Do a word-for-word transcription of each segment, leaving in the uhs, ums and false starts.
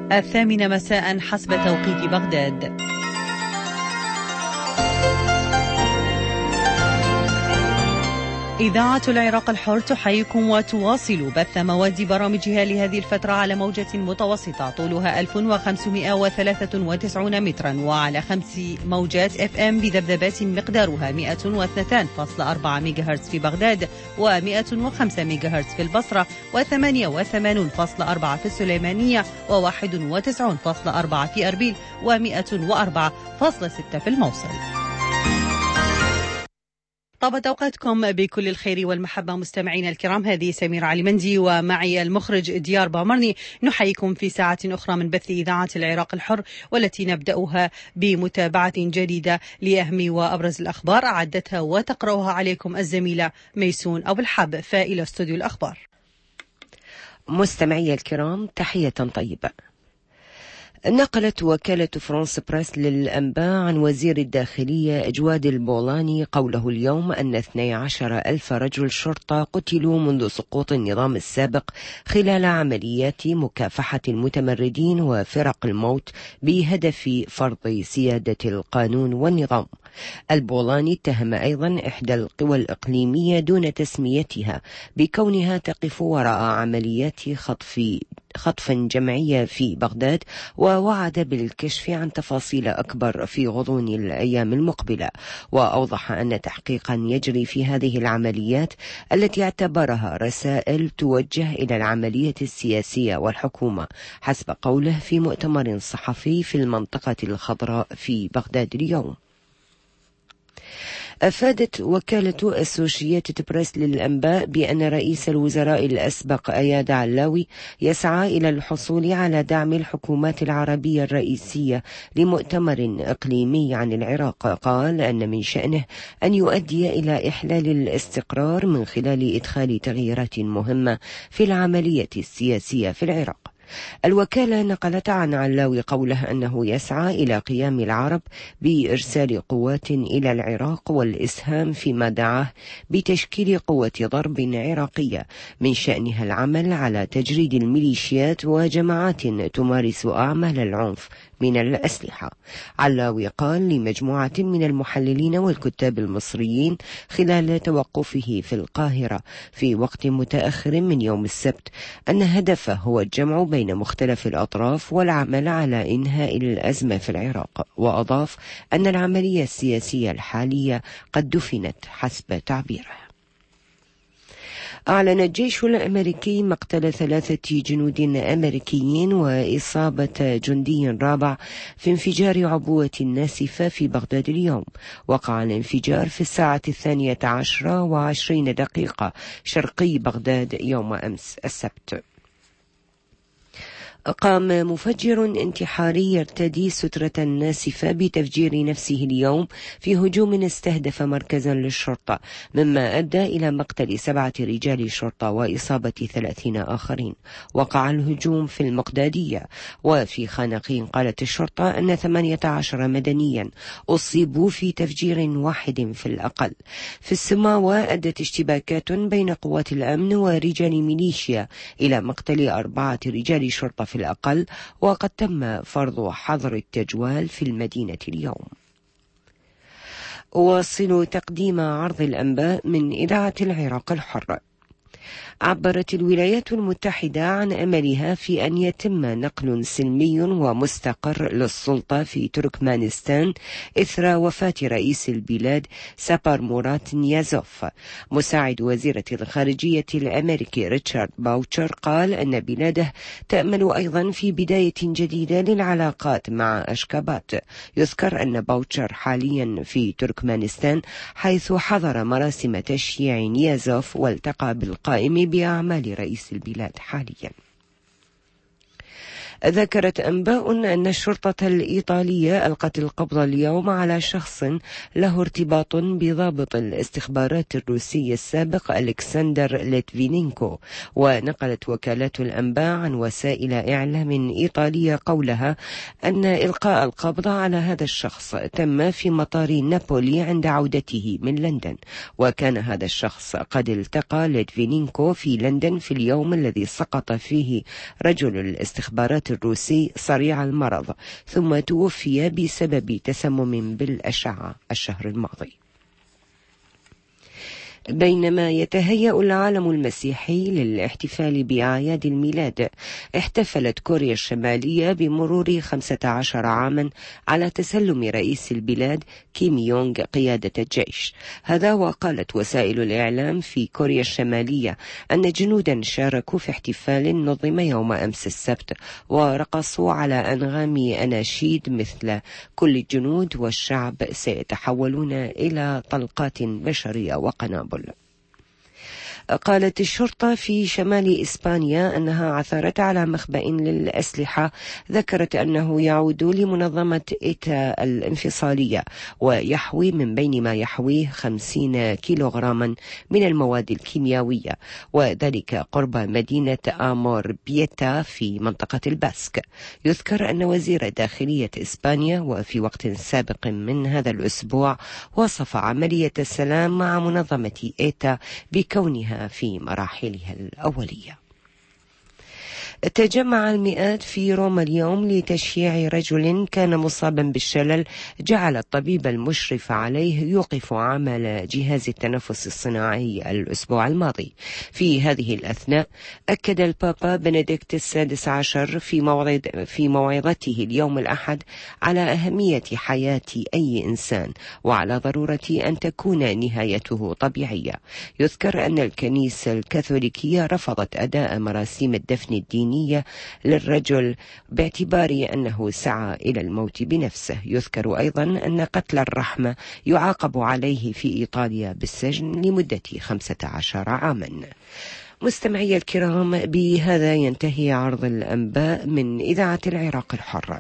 الثامنة مساء حسب توقيت بغداد. إذاعة العراق الحر تحييكم وتواصل بث مواد برامجها لهذه الفترة على موجة متوسطة طولها ألف وخمسمائة وثلاثة وتسعين مترا وعلى خمس موجات اف ام بذبذبات مقدارها مئة واثنين فاصلة أربعة ميجاهرتز في بغداد ومئة وخمسة ميجاهرتز في البصرة وثمانية وثمانين فاصلة أربعة في السليمانية وواحد وتسعين فاصلة أربعة في أربيل ومئة وأربعة فاصلة ستة في الموصل. طابت أوقاتكم بكل الخير والمحبة مستمعينا الكرام. هذه سميرة علي مندي ومعي المخرج ديار بامرني. نحييكم في ساعة أخرى من بث إذاعة العراق الحر، والتي نبدأها بمتابعة جديدة لأهم وأبرز الأخبار أعدتها وتقرأها عليكم الزميلة ميسون أبو الحب. فإلى استوديو الأخبار. مستمعي الكرام، تحية طيبة. نقلت وكالة فرانس بريس للأنباء عن وزير الداخلية جواد البولاني قوله اليوم أن اثني عشر ألف رجل شرطة قتلوا منذ سقوط النظام السابق خلال عمليات مكافحة المتمردين وفرق الموت بهدف فرض سيادة القانون والنظام. البولاني اتهم أيضا إحدى القوى الإقليمية دون تسميتها بكونها تقف وراء عمليات خطف خطفا جمعية في بغداد، ووعد بالكشف عن تفاصيل أكبر في غضون الأيام المقبلة. وأوضح أن تحقيقا يجري في هذه العمليات التي اعتبرها رسائل توجه إلى العملية السياسية والحكومة، حسب قوله في مؤتمر صحفي في المنطقة الخضراء في بغداد اليوم. أفادت وكالة أسوشيتد بريس للأنباء بأن رئيس الوزراء الأسبق أياد علاوي يسعى إلى الحصول على دعم الحكومات العربية الرئيسية لمؤتمر إقليمي عن العراق. قال أن من شأنه أن يؤدي إلى إحلال الاستقرار من خلال إدخال تغييرات مهمة في العملية السياسية في العراق. الوكالة نقلت عن علاوي قوله أنه يسعى إلى قيام العرب بإرسال قوات إلى العراق والإسهام فيما دعاه بتشكيل قوة ضرب عراقية من شأنها العمل على تجريد الميليشيات وجماعات تمارس أعمال العنف من الأسلحة. علاوي قال لمجموعة من المحللين والكتاب المصريين خلال توقفه في القاهرة في وقت متأخر من يوم السبت أن هدفه هو الجمع بين مختلف الأطراف والعمل على إنهاء الأزمة في العراق. وأضاف أن العملية السياسية الحالية قد دفنت حسب تعبيره. أعلن الجيش الأمريكي مقتل ثلاثة جنود أمريكيين وإصابة جندي رابع في انفجار عبوة ناسفة في بغداد اليوم. وقع الانفجار في الساعة الثانية عشرة وعشرين دقيقة شرقي بغداد يوم أمس السبت. قام مفجر انتحاري يرتدي سترة ناسفة بتفجير نفسه اليوم في هجوم استهدف مركزا للشرطة، مما أدى إلى مقتل سبعة رجال شرطة وإصابة ثلاثين آخرين. وقع الهجوم في المقدادية وفي خانقين. قالت الشرطة أن ثمانية عشر مدنيا أصيبوا في تفجير واحد في الأقل. في السماوة أدت اشتباكات بين قوات الأمن ورجال ميليشيا إلى مقتل أربعة رجال شرطة في الأقل، وقد تم فرض حظر التجوال في المدينة اليوم. أواصل تقديم عرض الأنباء من إذاعة العراق الحر. عبرت الولايات المتحدة عن أملها في أن يتم نقل سلمي ومستقر للسلطة في تركمانستان إثر وفاة رئيس البلاد سابارمورات نيازوف. مساعد وزيرة الخارجية الأمريكي ريتشارد باوتشر قال أن بلاده تأمل أيضا في بداية جديدة للعلاقات مع أشكابات. يذكر أن باوتشر حاليا في تركمانستان، حيث حضر مراسم تشييع نيازوف والتقى بالقائم بأعمال رئيس البلاد حاليا. ذكرت أنباء أن الشرطة الإيطالية ألقت القبض اليوم على شخص له ارتباط بضابط الاستخبارات الروسي السابق ألكسندر ليتفينينكو. ونقلت وكالات الأنباء عن وسائل إعلام إيطالية قولها أن إلقاء القبض على هذا الشخص تم في مطار نابولي عند عودته من لندن. وكان هذا الشخص قد التقى ليتفينينكو في لندن في اليوم الذي سقط فيه رجل الاستخبارات الدبلوماسي الروسي صريع المرض، ثم توفي بسبب تسمم بالأشعة الشهر الماضي. بينما يتهيأ العالم المسيحي للاحتفال بأعياد الميلاد، احتفلت كوريا الشمالية بمرور خمسة عشر عاما على تسلم رئيس البلاد كيم يونغ قيادة الجيش. هذا وقالت وسائل الإعلام في كوريا الشمالية أن جنودا شاركوا في احتفال نظم يوم أمس السبت، ورقصوا على أنغام أناشيد مثل كل الجنود والشعب سيتحولون إلى طلقات بشرية وقنابل. قالت الشرطة في شمال إسبانيا أنها عثرت على مخبأ للأسلحة ذكرت أنه يعود لمنظمة إيتا الانفصالية، ويحوي من بين ما يحويه خمسين كيلوغراما من المواد الكيميائية، وذلك قرب مدينة آمور بيتا في منطقة الباسك. يذكر أن وزير داخلية إسبانيا وفي وقت سابق من هذا الأسبوع وصف عملية السلام مع منظمة إيتا بكونها في مراحلها الأولية. تجمع المئات في روما اليوم لتشييع رجل كان مصابا بالشلل جعل الطبيب المشرف عليه يوقف عمل جهاز التنفس الصناعي الأسبوع الماضي. في هذه الأثناء أكد البابا بنديكت السادس عشر في موعظ في موعظته اليوم الأحد على أهمية حياة أي إنسان وعلى ضرورة أن تكون نهايته طبيعية. يذكر أن الكنيسة الكاثوليكية رفضت أداء مراسيم الدفن الديني للرجل باعتبار أنه سعى إلى الموت بنفسه. يذكر أيضا أن قتل الرحمة يعاقب عليه في إيطاليا بالسجن لمدة خمسة عشر عاما. مستمعي الكرام، بهذا ينتهي عرض الأنباء من إذاعة العراق الحرة.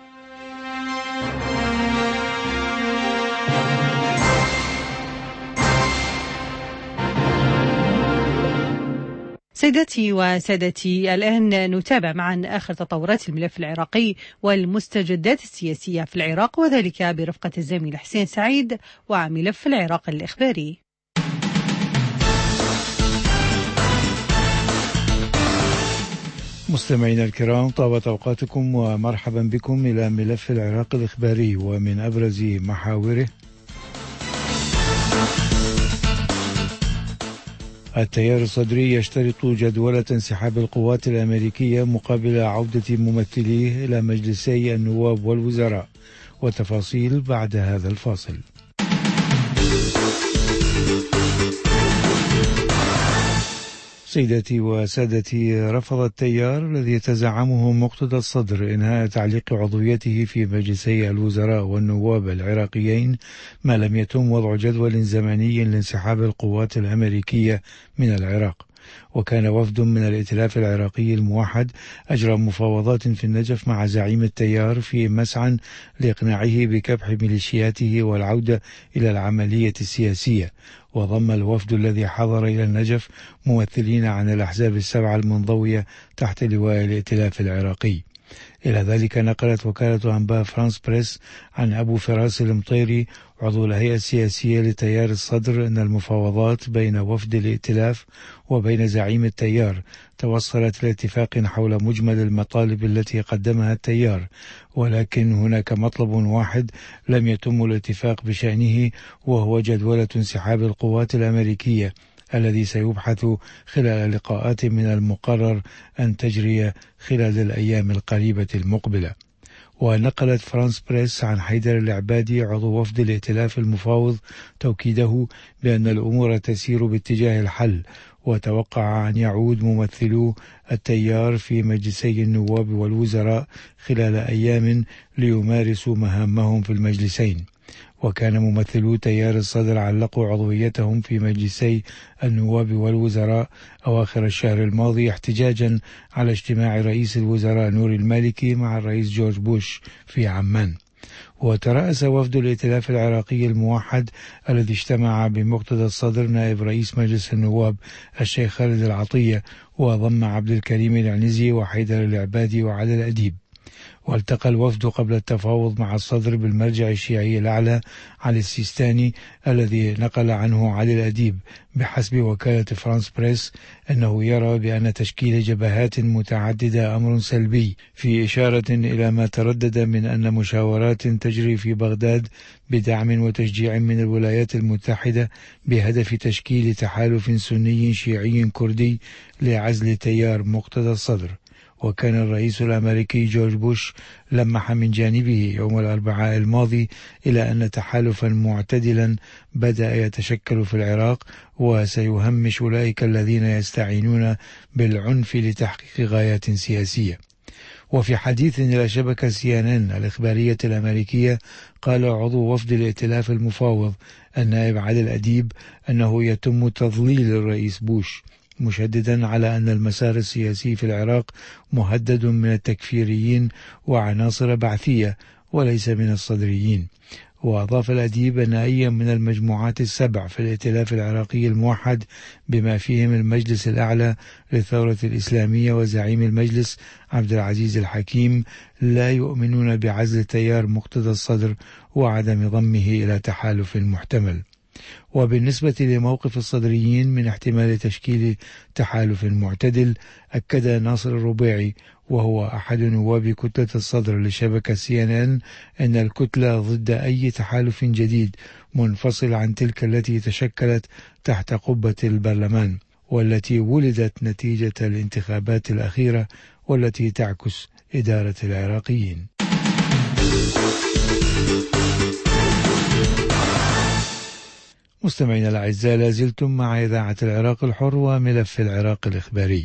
سيداتي وسادتي، الآن نتابع معا آخر تطورات الملف العراقي والمستجدات السياسية في العراق، وذلك برفقة الزميل حسين سعيد وملف العراق الإخباري. مستمعينا الكرام، طابت أوقاتكم ومرحبا بكم إلى ملف العراق الإخباري، ومن أبرز محاوره: التيار الصدري يشترط جدولة انسحاب القوات الأمريكية مقابل عودة ممثليه إلى مجلسي النواب والوزراء، وتفاصيل بعد هذا الفاصل. سيداتي وسادتي، رفض التيار الذي يتزعمه مقتدى الصدر إنهاء تعليق عضويته في مجلسي الوزراء والنواب العراقيين ما لم يتم وضع جدول زمني لانسحاب القوات الأمريكية من العراق. وكان وفد من الائتلاف العراقي الموحد أجرى مفاوضات في النجف مع زعيم التيار في مسعى لإقناعه بكبح ميليشياته والعودة إلى العملية السياسية. وضم الوفد الذي حضر إلى النجف ممثلين عن الأحزاب السبعة المنضوية تحت لواء الائتلاف العراقي. إلى ذلك نقلت وكالة أنباء فرانس بريس عن أبو فراس المطيري عضو الهيئة السياسية لتيار الصدر أن المفاوضات بين وفد الائتلاف وبين زعيم التيار توصلت لاتفاق حول مجمل المطالب التي قدمها التيار، ولكن هناك مطلب واحد لم يتم الاتفاق بشأنه، وهو جدولة انسحاب القوات الأمريكية الذي سيبحث خلال لقاءات من المقرر أن تجري خلال الأيام القريبة المقبلة. ونقلت فرانس بريس عن حيدر العبادي عضو وفد الائتلاف المفاوض توكيده بأن الأمور تسير باتجاه الحل، وتوقع أن يعود ممثلو التيار في مجلسي النواب والوزراء خلال أيام ليمارسوا مهامهم في المجلسين. وكان ممثلو تيار الصدر علقوا عضويتهم في مجلسي النواب والوزراء أواخر الشهر الماضي احتجاجا على اجتماع رئيس الوزراء نور المالكي مع الرئيس جورج بوش في عمان. وترأس وفد الائتلاف العراقي الموحد الذي اجتمع بمقتدى الصدر نائب رئيس مجلس النواب الشيخ خالد العطية، وضم عبد الكريم العنزي وحيدر العبادي وعلي الأديب. والتقى الوفد قبل التفاوض مع الصدر بالمرجع الشيعي الأعلى علي السيستاني الذي نقل عنه علي الأديب بحسب وكالة فرانس بريس أنه يرى بأن تشكيل جبهات متعددة أمر سلبي، في إشارة إلى ما تردد من أن مشاورات تجري في بغداد بدعم وتشجيع من الولايات المتحدة بهدف تشكيل تحالف سني شيعي كردي لعزل تيار مقتدى الصدر. وكان الرئيس الأمريكي جورج بوش لمح من جانبه يوم الأربعاء الماضي إلى أن تحالفا معتدلا بدأ يتشكل في العراق وسيهمش أولئك الذين يستعينون بالعنف لتحقيق غايات سياسية. وفي حديث إلى شبكة سي إن إن الإخبارية الأمريكية قال عضو وفد الائتلاف المفاوض النائب علي الأديب أنه يتم تضليل الرئيس بوش، مشددا على أن المسار السياسي في العراق مهدد من التكفيريين وعناصر بعثية وليس من الصدريين. وأضاف الأديب أن أي من المجموعات السبع في الائتلاف العراقي الموحد بما فيهم المجلس الأعلى للثورة الإسلامية وزعيم المجلس عبد العزيز الحكيم لا يؤمنون بعزل تيار مقتدى الصدر وعدم ضمه إلى تحالف محتمل. وبالنسبة لموقف الصدريين من احتمال تشكيل تحالف معتدل، أكد ناصر الربيعي وهو أحد نواب كتلة الصدر لشبكة سي إن إن أن الكتلة ضد أي تحالف جديد منفصل عن تلك التي تشكلت تحت قبة البرلمان والتي ولدت نتيجة الانتخابات الأخيرة والتي تعكس إدارة العراقيين. مستمعينا الأعزاء، لازلتم مع إذاعة العراق الحر وملف العراق الإخباري.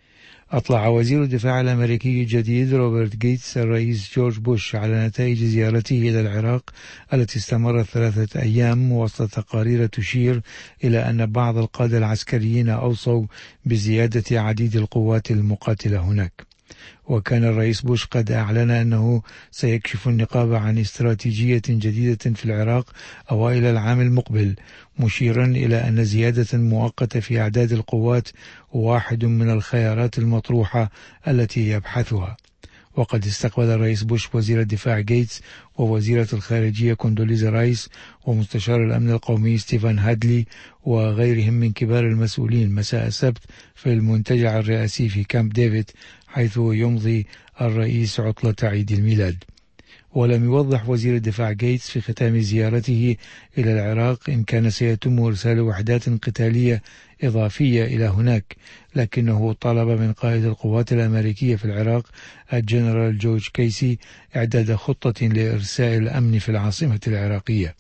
أطلع وزير الدفاع الأمريكي الجديد روبرت جيتس الرئيس جورج بوش على نتائج زيارته إلى العراق التي استمرت ثلاثة أيام، وسط تقارير تشير إلى أن بعض القادة العسكريين أوصوا بزيادة عديد القوات المقاتلة هناك. وكان الرئيس بوش قد أعلن أنه سيكشف النقاب عن استراتيجية جديدة في العراق أوائل العام المقبل، مشيرا إلى أن زيادة مؤقتة في أعداد القوات واحد من الخيارات المطروحة التي يبحثها. وقد استقبل الرئيس بوش وزير الدفاع جيتس ووزيرة الخارجية كوندوليزا رايس ومستشار الأمن القومي ستيفان هادلي وغيرهم من كبار المسؤولين مساء السبت في المنتجع الرئاسي في كامب ديفيد، حيث يمضي الرئيس عطلة عيد الميلاد. ولم يوضح وزير الدفاع جيتس في ختام زيارته إلى العراق إن كان سيتم إرسال وحدات قتالية إضافية إلى هناك، لكنه طلب من قائد القوات الأمريكية في العراق الجنرال جورج كيسي إعداد خطة لإرساء الأمن في العاصمة العراقية.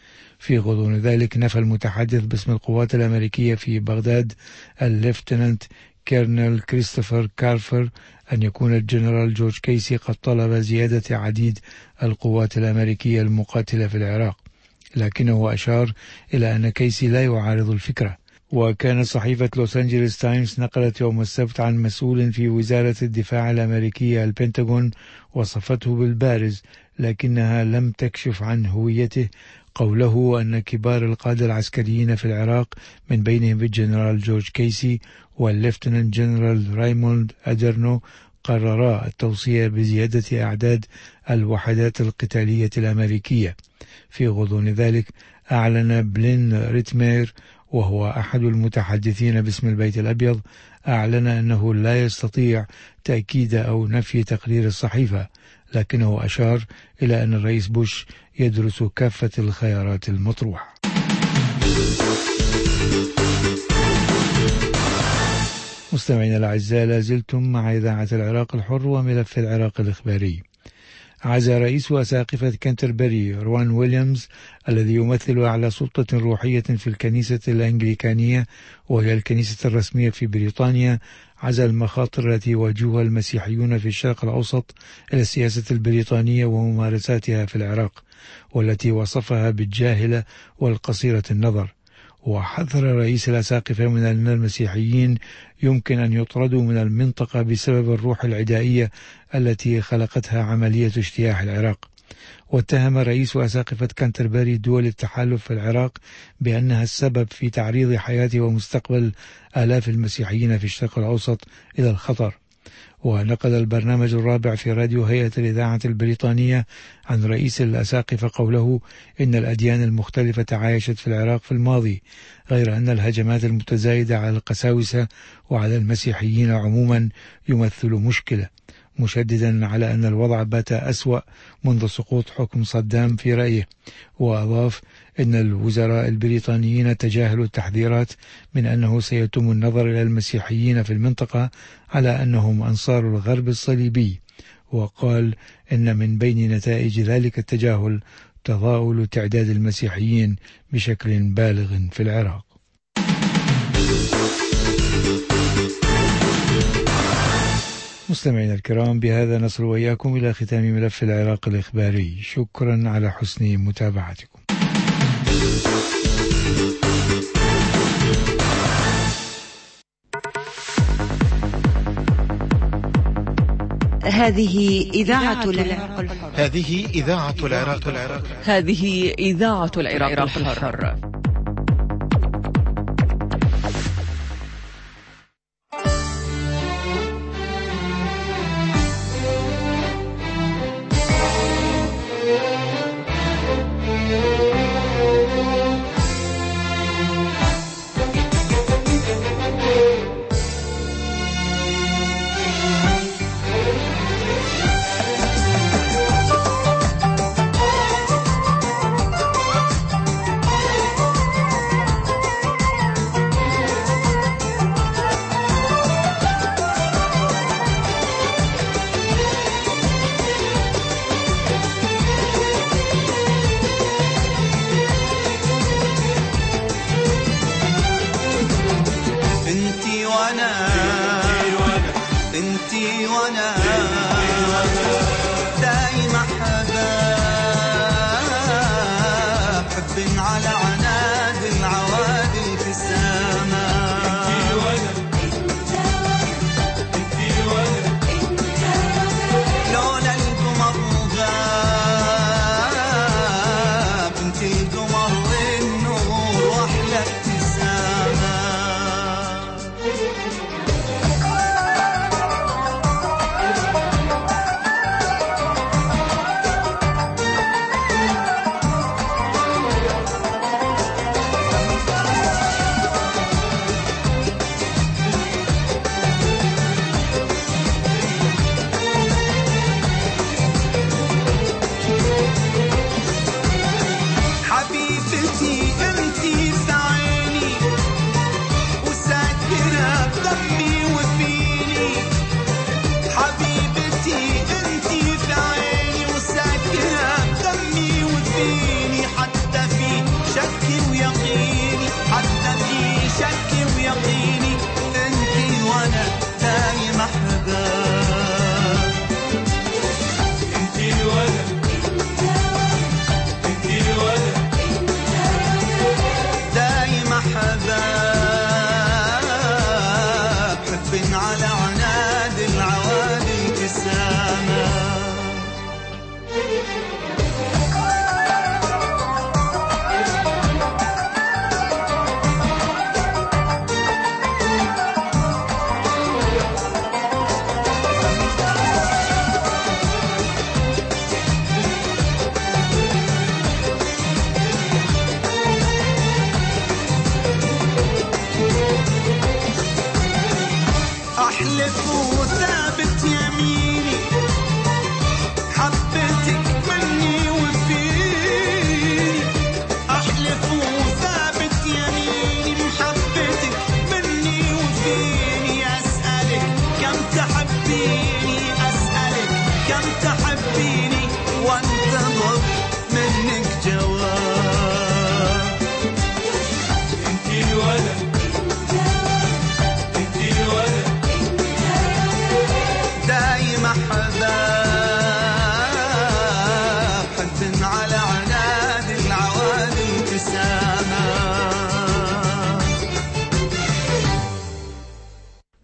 في غضون ذلك نفى المتحدث باسم القوات الأمريكية في بغداد الليفتنانت كيرنل كريستوفر كارفر أن يكون الجنرال جورج كيسي قد طلب زيادة عديد القوات الأمريكية المقاتلة في العراق، لكنه أشار إلى أن كيسي لا يعارض الفكرة. وكانت صحيفة لوس أنجلوس تايمز نقلت يوم السبت عن مسؤول في وزارة الدفاع الأمريكية البنتاغون وصفته بالبارز، لكنها لم تكشف عن هويته، قوله أن كبار القادة العسكريين في العراق من بينهم الجنرال جورج كيسي والليفتنانت جنرال رايموند أدرنو قررا التوصية بزيادة أعداد الوحدات القتالية الأمريكية. في غضون ذلك أعلن بلين ريتمير وهو أحد المتحدثين باسم البيت الأبيض أعلن أنه لا يستطيع تأكيد أو نفي تقرير الصحيفة، لكنه أشار إلى أن الرئيس بوش يدرس كافة الخيارات المطروحة. مستمعينا الأعزاء، لازلتم مع إذاعة العراق الحر وملف العراق الإخباري. عزا رئيس أساقفة كنتربري روان ويليامز الذي يمثل أعلى سلطة روحية في الكنيسة الأنجليكانية وهي الكنيسة الرسمية في بريطانيا، عزا المخاطر التي يواجهها المسيحيون في الشرق الأوسط إلى السياسة البريطانية وممارساتها في العراق، والتي وصفها بالجاهلة والقصيرة النظر. وحذر رئيس الأساقفة من أن المسيحيين يمكن أن يطردوا من المنطقة بسبب الروح العدائية التي خلقتها عملية اجتياح العراق. واتهم رئيس أساقفة كنتربري دول التحالف في العراق بأنها السبب في تعريض حياة ومستقبل آلاف المسيحيين في الشرق الأوسط إلى الخطر، ونقل البرنامج الرابع في راديو هيئة الإذاعة البريطانية عن رئيس الأساقفة قوله إن الأديان المختلفة تعايشت في العراق في الماضي، غير أن الهجمات المتزايدة على القساوسة وعلى المسيحيين عموما يمثل مشكلة، مشددا على أن الوضع بات أسوأ منذ سقوط حكم صدام في رأيه. وأضاف إن الوزراء البريطانيين تجاهلوا التحذيرات من أنه سيتم النظر إلى المسيحيين في المنطقة على أنهم أنصار الغرب الصليبي، وقال إن من بين نتائج ذلك التجاهل تضاؤل تعداد المسيحيين بشكل بالغ في العراق. مستمعينا الكرام، بهذا نصل وإياكم إلى ختام ملف العراق الإخباري. شكرا على حسن متابعتكم. هذه إذاعة العراق الحر. هذه إذاعة العراق الحر. هذه إذاعة العراق الحر.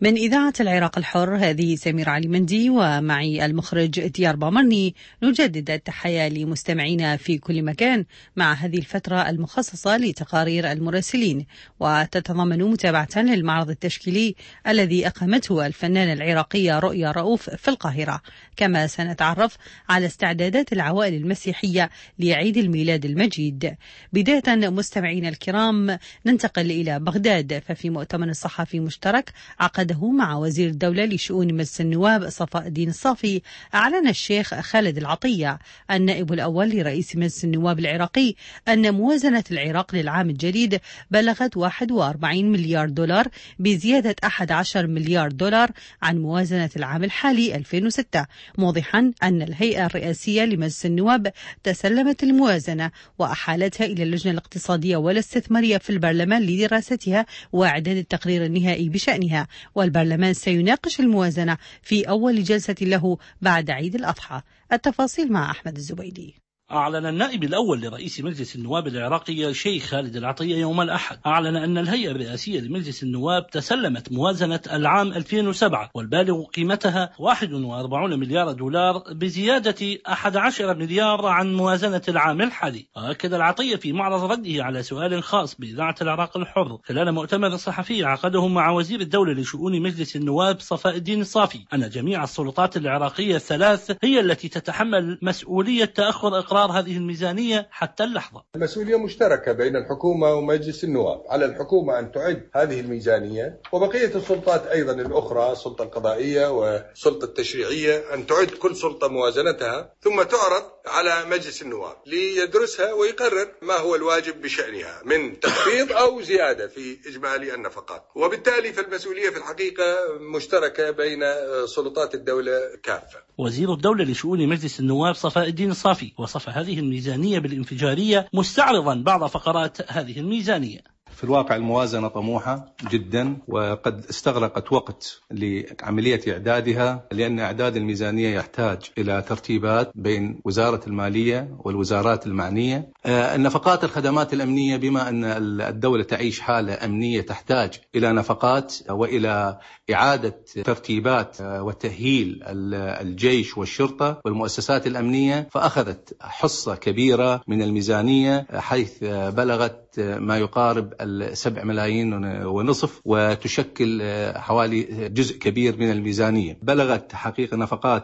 من إذاعة العراق الحر، هذه سمير علي مندي ومعي المخرج ديار بامرني. نجدد التحية لمستمعينا في كل مكان مع هذه الفترة المخصصة لتقارير المراسلين، وتتضمن متابعة للمعرض التشكيلي الذي أقامته الفنانة العراقية رؤيا رؤوف في القاهرة. كما سنتعرف على استعدادات العوائل المسيحية لعيد الميلاد المجيد. بداية مستمعينا الكرام ننتقل إلى بغداد، ففي مؤتمر صحفي مشترك عقد مع وزير الدولة لشؤون مجلس النواب صفاء الدين الصافي، أعلن الشيخ خالد العطية النائب الأول لرئيس مجلس النواب العراقي أن موازنة العراق للعام الجديد بلغت واحد وأربعين مليار دولار، بزيادة أحد عشر مليار دولار عن موازنة العام الحالي ألفين وستة، موضحا أن الهيئة الرئاسية لمجلس النواب تسلمت الموازنة وأحالتها إلى اللجنة الاقتصادية والاستثمارية في البرلمان لدراستها وإعداد التقرير النهائي بشأنها، والبرلمان سيناقش الموازنة في أول جلسة له بعد عيد الأضحى. التفاصيل مع أحمد الزبيدي. أعلن النائب الأول لرئيس مجلس النواب العراقي الشيخ خالد العطية يوم الأحد أعلن أن الهيئة الرئاسية لمجلس النواب تسلمت موازنة العام ألفين وسبعة والبالغ قيمتها واحد وأربعين مليار دولار، بزيادة أحد عشر مليار عن موازنة العام الحالي. وأكد العطية في معرض رده على سؤال خاص بإذاعة العراق الحر خلال مؤتمر صحفي عقده مع وزير الدولة لشؤون مجلس النواب صفاء الدين الصافي أن جميع السلطات العراقية الثلاث هي التي تتحمل مسؤولية تأخر إقرار هذه الميزانية حتى اللحظة. المسؤولية مشتركة بين الحكومة ومجلس النواب. على الحكومة أن تعد هذه الميزانية، وبقية السلطات أيضا الأخرى، السلطة القضائية والسلطة التشريعية، أن تعد كل سلطة موازنتها ثم تعرض على مجلس النواب ليدرسها ويقرر ما هو الواجب بشأنها من تخفيض أو زيادة في إجمالي النفقات. وبالتالي فالمسؤولية في الحقيقة مشتركة بين سلطات الدولة كافة. وزير الدولة لشؤون مجلس النواب صفاء الدين الصافي وصف هذه الميزانية بالانفجارية، مستعرضا بعض فقرات هذه الميزانية. في الواقع الموازنة طموحة جدا، وقد استغرقت وقت لعملية إعدادها، لأن إعداد الميزانية يحتاج إلى ترتيبات بين وزارة المالية والوزارات المعنية. النفقات الخدمات الأمنية، بما أن الدولة تعيش حالة أمنية تحتاج إلى نفقات وإلى إعادة ترتيبات وتأهيل الجيش والشرطة والمؤسسات الأمنية، فأخذت حصة كبيرة من الميزانية حيث بلغت ما يقارب السبع ملايين ونصف، وتشكل حوالي جزء كبير من الميزانية. بلغت حقيقة نفقات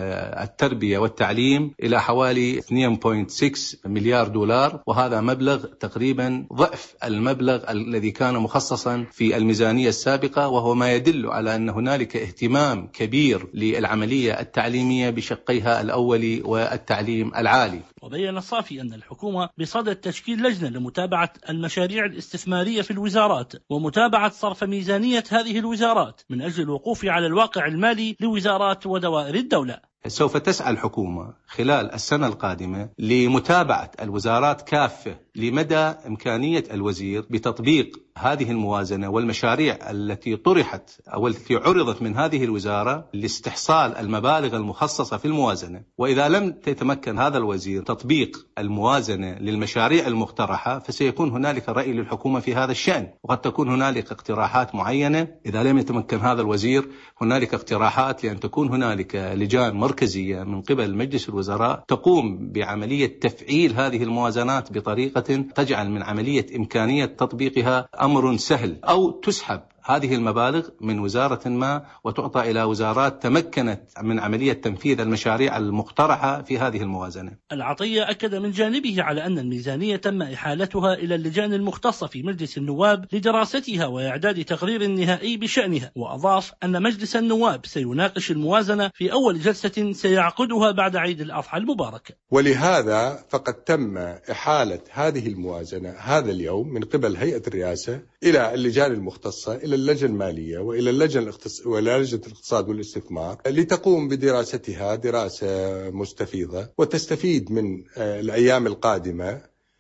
التربية والتعليم إلى حوالي اثنين فاصلة ستة مليار دولار، وهذا مبلغ تقريبا ضعف المبلغ الذي كان مخصصا في الميزانية السابقة، وهو ما يدل على أن هنالك اهتمام كبير للعملية التعليمية بشقيها الأولي والتعليم العالي. وبين الصافي أن الحكومة بصدد تشكيل لجنة لمتابعة المشاريع الاستثمارية في الوزارات ومتابعة صرف ميزانية هذه الوزارات من أجل الوقوف على الواقع المالي لوزارات ودوائر الدولة. سوف تسعى الحكومة خلال السنة القادمة لمتابعة الوزارات كافة لمدى إمكانية الوزير بتطبيق هذه الموازنة والمشاريع التي طرحت أو التي عرضت من هذه الوزارة لاستحصال المبالغ المخصصة في الموازنة. وإذا لم تتمكن هذا الوزير تطبيق الموازنة للمشاريع المقترحة، فسيكون هنالك رأي للحكومة في هذا الشأن، وقد تكون هنالك اقتراحات معينة. إذا لم يتمكن هذا الوزير، هنالك اقتراحات لأن تكون هنالك لجان مركزية من قبل مجلس الوزراء تقوم بعملية تفعيل هذه الموازنات بطريقة تجعل من عملية إمكانية تطبيقها أمر سهل، أو تسحب هذه المبالغ من وزارة ما وتعطى إلى وزارات تمكنت من عملية تنفيذ المشاريع المقترحة في هذه الموازنة. العطية أكد من جانبه على أن الميزانية تم إحالتها إلى اللجان المختصة في مجلس النواب لدراستها وإعداد تقرير نهائي بشأنها، وأضاف أن مجلس النواب سيناقش الموازنة في أول جلسة سيعقدها بعد عيد الأضحى المبارك. ولهذا فقد تم إحالة هذه الموازنة هذا اليوم من قبل هيئة الرئاسة إلى اللجان المختصة، إلى اللجنة المالية وإلى اللجنة الاختص... وإلى لجنة الاقتصاد والاستثمار، لتقوم بدراستها دراسة مستفيضة وتستفيد من الأيام القادمة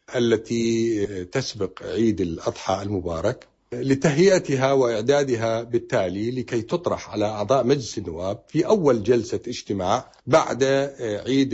التي تسبق عيد الأضحى المبارك لتهيئتها وإعدادها بالتالي لكي تطرح على أعضاء مجلس النواب في أول جلسة اجتماع بعد عيد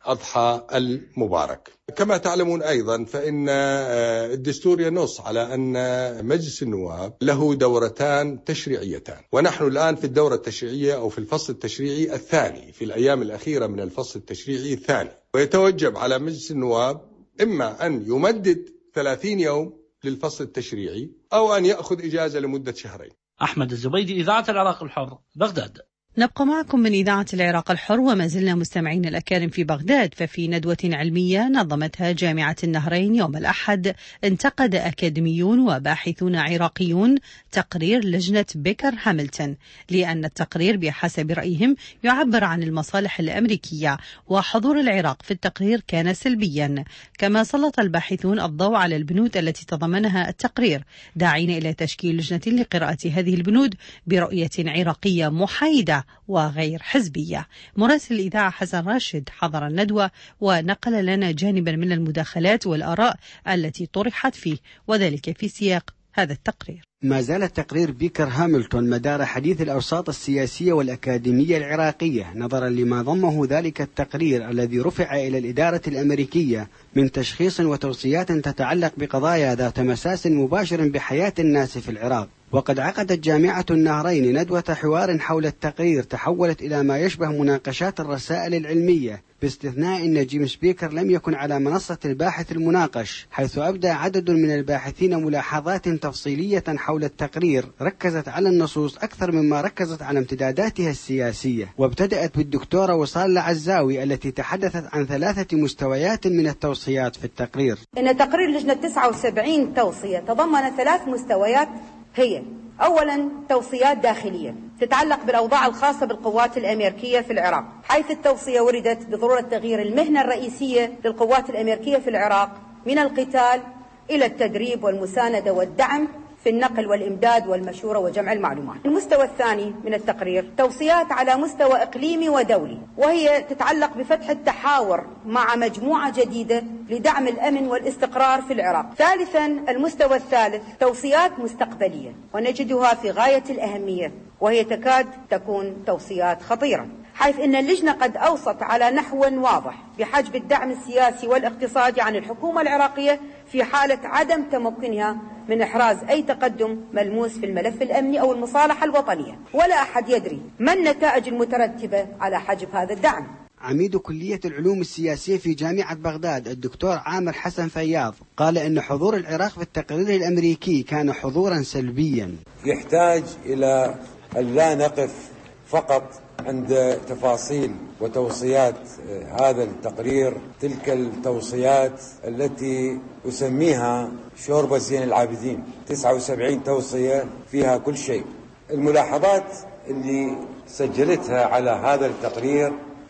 الأضحى المبارك. كما تعلمون أيضا فإن الدستور ينص على أن مجلس النواب له دورتان تشريعيتان، ونحن الآن في الدورة التشريعية أو في الفصل التشريعي الثاني، في الأيام الأخيرة من الفصل التشريعي الثاني، ويتوجب على مجلس النواب إما أن يمدد ثلاثين يوم للفصل التشريعي أو أن يأخذ إجازة لمدة شهرين. أحمد الزبيدي، إذاعة العراق الحر، بغداد. نبقى معكم من إذاعة العراق الحر وما زلنا مستمعين الأكارم في بغداد. ففي ندوة علمية نظمتها جامعة النهرين يوم الأحد، انتقد أكاديميون وباحثون عراقيون تقرير لجنة بيكر هاملتون، لأن التقرير بحسب رأيهم يعبر عن المصالح الأمريكية، وحضور العراق في التقرير كان سلبيا. كما سلط الباحثون الضوء على البنود التي تضمنها التقرير، داعين إلى تشكيل لجنة لقراءة هذه البنود برؤية عراقية محايدة وغير حزبية. مراسل الإذاعة حسن راشد حضر الندوة ونقل لنا جانبا من المداخلات والآراء التي طرحت فيه، وذلك في سياق هذا التقرير. ما زال تقرير بيكر هاملتون مدار حديث الأوساط السياسية والأكاديمية العراقية، نظرا لما ضمه ذلك التقرير الذي رفع إلى الإدارة الأمريكية من تشخيص وتوصيات تتعلق بقضايا ذات مساس مباشر بحياة الناس في العراق. وقد عقدت جامعة النهرين ندوة حوار حول التقرير تحولت إلى ما يشبه مناقشات الرسائل العلمية، باستثناء أن جيمس بيكر لم يكن على منصة الباحث المناقش، حيث أبدى عدد من الباحثين ملاحظات تفصيلية حول التقرير ركزت على النصوص أكثر مما ركزت على امتداداتها السياسية. وابتدأت بالدكتورة وصال العزاوي التي تحدثت عن ثلاثة مستويات من التوصيات في التقرير. إن تقرير لجنة تسعة وسبعين توصية تضمن ثلاث مستويات، هي أولا توصيات داخلية تتعلق بالأوضاع الخاصة بالقوات الأمريكية في العراق، حيث التوصية وردت بضرورة تغيير المهنة الرئيسية للقوات الأمريكية في العراق من القتال إلى التدريب والمساندة والدعم في النقل والإمداد والمشورة وجمع المعلومات. المستوى الثاني من التقرير توصيات على مستوى إقليمي ودولي، وهي تتعلق بفتح التحاور مع مجموعة جديدة لدعم الأمن والاستقرار في العراق. ثالثا المستوى الثالث توصيات مستقبلية، ونجدها في غاية الأهمية، وهي تكاد تكون توصيات خطيرة، حيث إن اللجنة قد أوصت على نحو واضح بحجب الدعم السياسي والاقتصادي عن الحكومة العراقية في حالة عدم تمكنها من إحراز أي تقدم ملموس في الملف الأمني أو المصالحة الوطنية، ولا أحد يدري ما النتائج المترتبة على حجب هذا الدعم. عميد كلية العلوم السياسية في جامعة بغداد الدكتور عامر حسن فياض قال إن حضور العراق في التقرير الأمريكي كان حضورا سلبيا. يحتاج إلى أن لا نقف فقط عند تفاصيل وتوصيات هذا التقرير، تلك التوصيات التي أسميها شوربة زين العابدين، تسعة وسبعين توصية فيها كل شيء. الملاحظات اللي سجلتها على هذا التقرير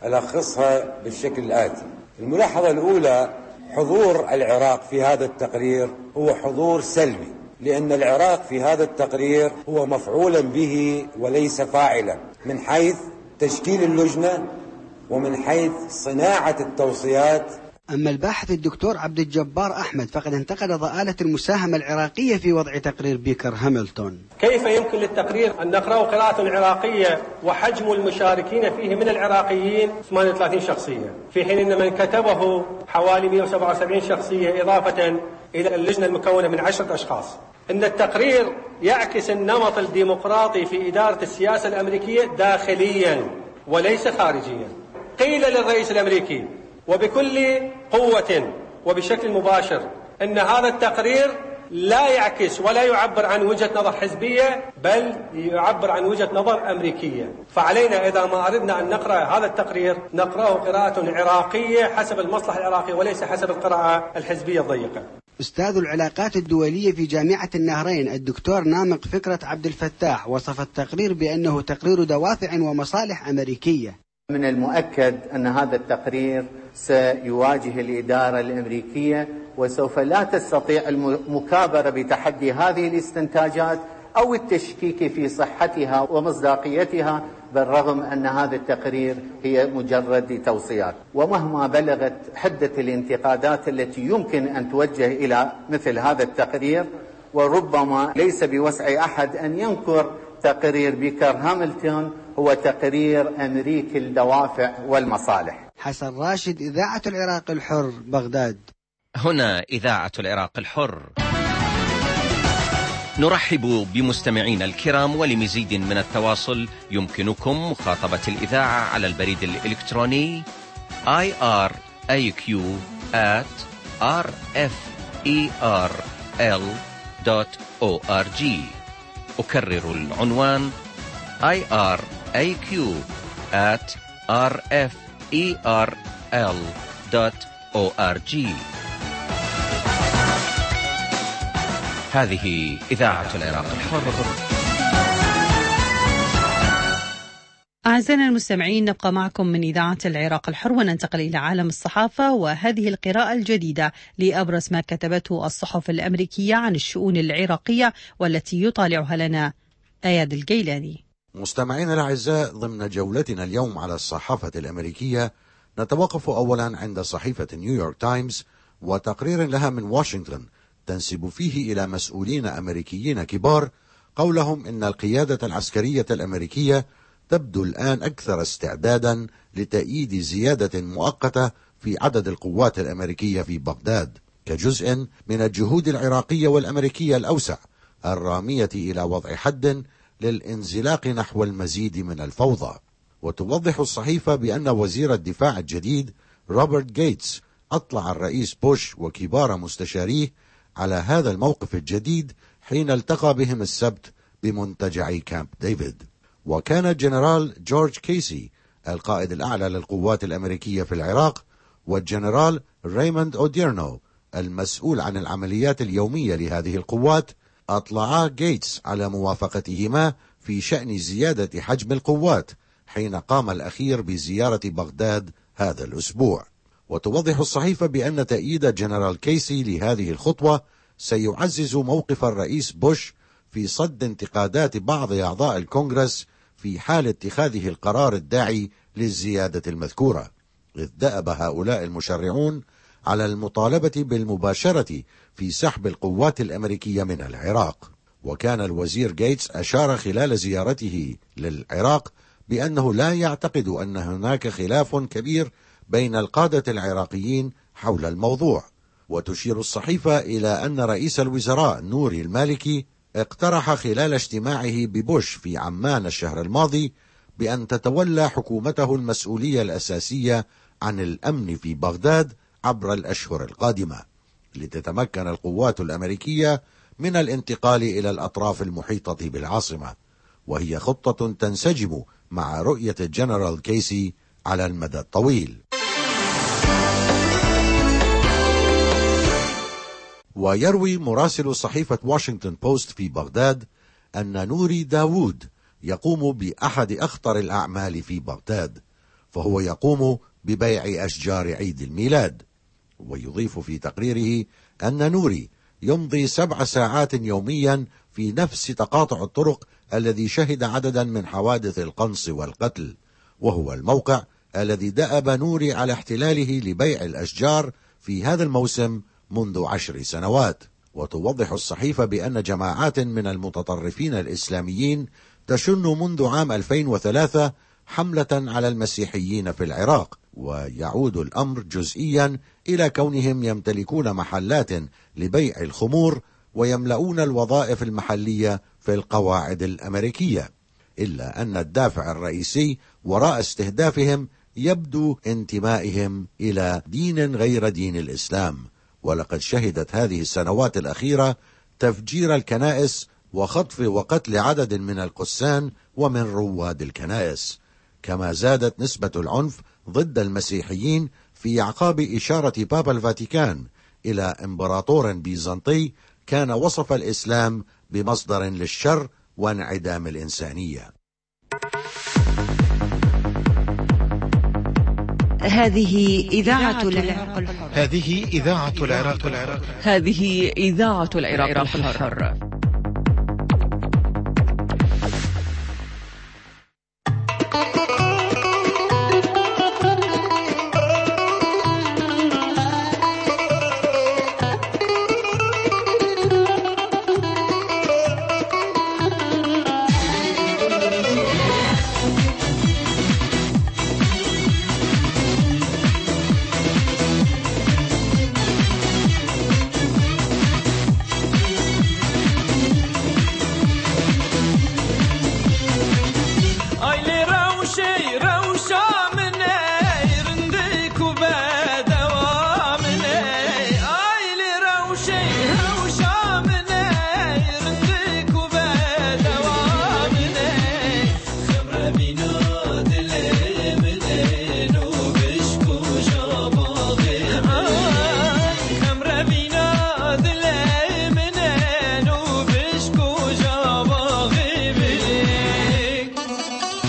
ألخصها بالشكل الآتي. الملاحظة الأولى، حضور العراق في هذا التقرير هو حضور سلبي، لأن العراق في هذا التقرير هو مفعولا به وليس فاعلا، من حيث تشكيل اللجنة ومن حيث صناعة التوصيات. أما الباحث الدكتور عبد الجبار أحمد فقد انتقد ضآلة المساهمة العراقية في وضع تقرير بيكر هاملتون. كيف يمكن للتقرير أن نقرأه قراءة عراقية وحجم المشاركين فيه من العراقيين ثمانية وثلاثين شخصية، في حين أن من كتبه حوالي مئة وسبعة وسبعين شخصية إضافة إلى اللجنة المكونة من عشرة أشخاص. إن التقرير يعكس النمط الديمقراطي في إدارة السياسة الأمريكية داخليا وليس خارجيا. قيل للرئيس الأمريكي وبكل قوة وبشكل مباشر أن هذا التقرير لا يعكس ولا يعبر عن وجهة نظر حزبية، بل يعبر عن وجهة نظر أمريكية. فعلينا إذا ما أردنا أن نقرأ هذا التقرير نقرأه قراءة عراقية حسب المصلحة العراقية وليس حسب القراءة الحزبية الضيقة. أستاذ العلاقات الدولية في جامعة النهرين الدكتور نامق فكرة عبد الفتاح وصف التقرير بأنه تقرير دوافع ومصالح أمريكية. من المؤكد أن هذا التقرير سيواجه الإدارة الأمريكية وسوف لا تستطيع المكابرة بتحدي هذه الاستنتاجات أو التشكيك في صحتها ومصداقيتها، بالرغم أن هذا التقرير هي مجرد توصيات. ومهما بلغت حدة الانتقادات التي يمكن أن توجه إلى مثل هذا التقرير، وربما ليس بوسع أحد أن ينكر تقرير بيكر هاملتون هو تقرير أمريكي الدوافع والمصالح. حسن راشد، إذاعة العراق الحر، بغداد. هنا إذاعة العراق الحر. نرحب بمستمعينا الكرام، ولمزيد من التواصل يمكنكم مخاطبة الإذاعة على البريد الإلكتروني آي آر إيه كيو آت آر إف إي آر إل دوت أو آر جي. أكرر العنوان آي آر إيه كيو آت آر إف إي آر إل دوت أو آر جي. هذه إذاعة العراق الحر. أعزائنا المستمعين، نبقى معكم من إذاعة العراق الحر وننتقل إلى عالم الصحافة، وهذه القراءة الجديدة لأبرز ما كتبته الصحف الأمريكية عن الشؤون العراقية، والتي يطالعها لنا أياد الجيلاني. مستمعينا الأعزاء، ضمن جولتنا اليوم على الصحافة الأمريكية نتوقف أولا عند صحيفة نيويورك تايمز وتقرير لها من واشنطن تنسب فيه إلى مسؤولين أمريكيين كبار قولهم إن القيادة العسكرية الأمريكية تبدو الآن أكثر استعدادا لتأييد زيادة مؤقتة في عدد القوات الأمريكية في بغداد كجزء من الجهود العراقية والأمريكية الأوسع الرامية إلى وضع حد للانزلاق نحو المزيد من الفوضى. وتوضح الصحيفة بأن وزير الدفاع الجديد روبرت جيتس أطلع الرئيس بوش وكبار مستشاريه على هذا الموقف الجديد حين التقى بهم السبت بمنتجع كامب ديفيد. وكان الجنرال جورج كيسي القائد الأعلى للقوات الأمريكية في العراق والجنرال ريموند أوديرنو المسؤول عن العمليات اليومية لهذه القوات أطلعا جيتس على موافقتهما في شأن زيادة حجم القوات حين قام الأخير بزيارة بغداد هذا الأسبوع. وتوضح الصحيفة بأن تأييد جنرال كيسي لهذه الخطوة سيعزز موقف الرئيس بوش في صد انتقادات بعض أعضاء الكونغرس في حال اتخاذه القرار الداعي للزيادة المذكورة، إذ دأب هؤلاء المشرعون على المطالبة بالمباشرة في سحب القوات الأمريكية من العراق. وكان الوزير جيتس أشار خلال زيارته للعراق بأنه لا يعتقد أن هناك خلاف كبير بين القادة العراقيين حول الموضوع. وتشير الصحيفة إلى أن رئيس الوزراء نوري المالكي اقترح خلال اجتماعه ببوش في عمان الشهر الماضي بأن تتولى حكومته المسؤولية الأساسية عن الأمن في بغداد عبر الأشهر القادمة، لتتمكن القوات الأمريكية من الانتقال إلى الأطراف المحيطة بالعاصمة، وهي خطة تنسجم مع رؤية الجنرال كيسي على المدى الطويل. ويروي مراسل صحيفة واشنطن بوست في بغداد أن نوري داوود يقوم بأحد أخطر الأعمال في بغداد، فهو يقوم ببيع أشجار عيد الميلاد. ويضيف في تقريره أن نوري يمضي سبع ساعات يوميا في نفس تقاطع الطرق الذي شهد عددا من حوادث القنص والقتل، وهو الموقع الذي دأب نوري على احتلاله لبيع الأشجار في هذا الموسم منذ عشر سنوات. وتوضح الصحيفة بأن جماعات من المتطرفين الإسلاميين تشن منذ عام ألفين وثلاثة حملة على المسيحيين في العراق، ويعود الأمر جزئيا إلى كونهم يمتلكون محلات لبيع الخمور ويملؤون الوظائف المحلية في القواعد الأمريكية، إلا أن الدافع الرئيسي وراء استهدافهم يبدو انتمائهم إلى دين غير دين الإسلام. ولقد شهدت هذه السنوات الأخيرة تفجير الكنائس وخطف وقتل عدد من القسان ومن رواد الكنائس، كما زادت نسبة العنف ضد المسيحيين في أعقاب إشارة بابا الفاتيكان إلى إمبراطور بيزنطي كان وصف الإسلام بمصدر للشر وانعدام الإنسانية. هذه إذاعة العراق الحر. هذه إذاعة العراق الحر. هذه إذاعة العراق الحر.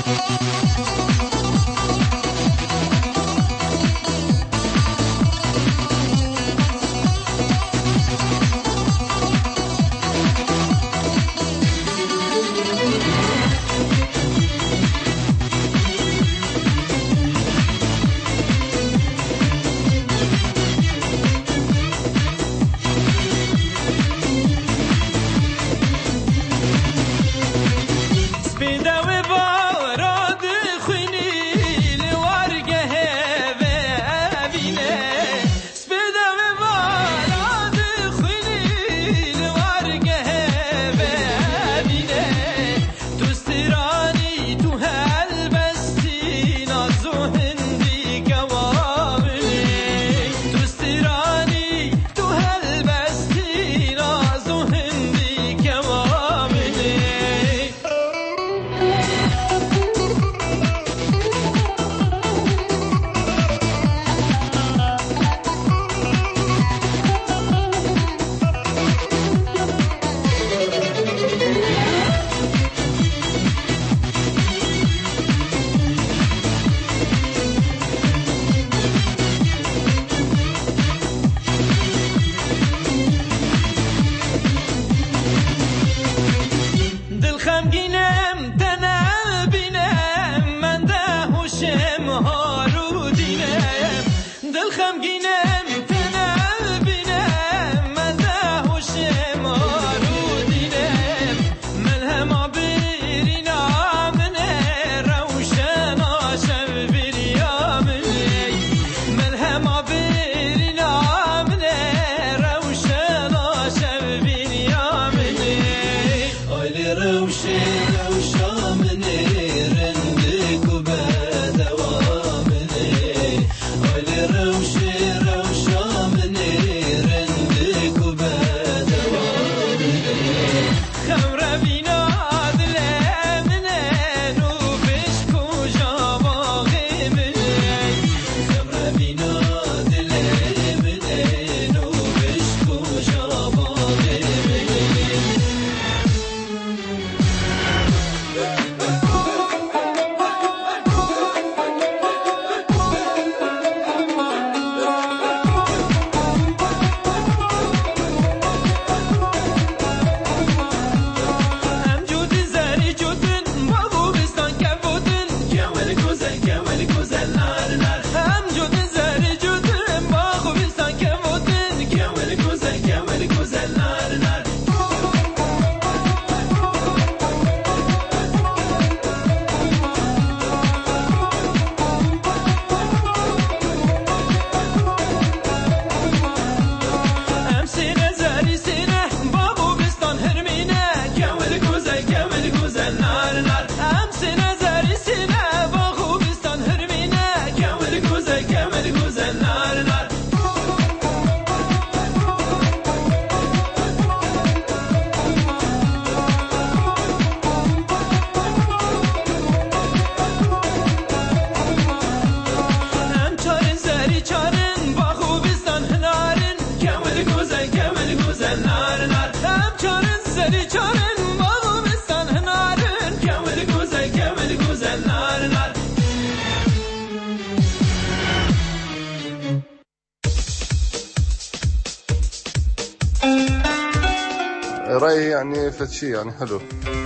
رأيي يعني فتشي يعني حلو.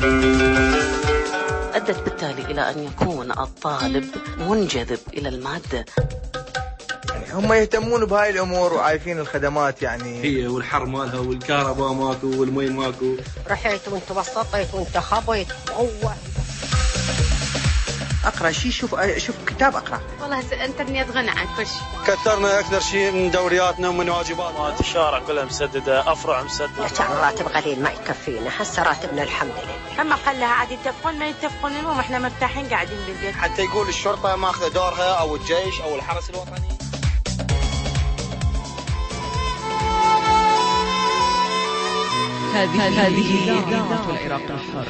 أدت بالتالي إلى أن يكون الطالب منجذب إلى المادة. يعني هم يهتمون بهاي الأمور وعارفين الخدمات، يعني هي والحر مالها والكهرباء ماكو والمي ماكو. رحيت وانت بسطيت وانت خبيت قوة. أقرأ شيء، شوف شوف كتاب أقرأ. والله الإنترنت غنى عن كل شيء. كثرنا أكثر شيء من دورياتنا ومن واجباتنا. الشارع كلها مسددة، أفرع مسددة. كان راتب قليل ما يكفينا، هسه راتبنا الحمد لله. أما خلها عاد يتفقون ما يتفقون، المهم إحنا مرتاحين قاعدين بالبيت. حتى يقول الشرطة ماخذة دورها أو الجيش أو الحرس الوطني. هذه هذه إذاعة العراق الحر.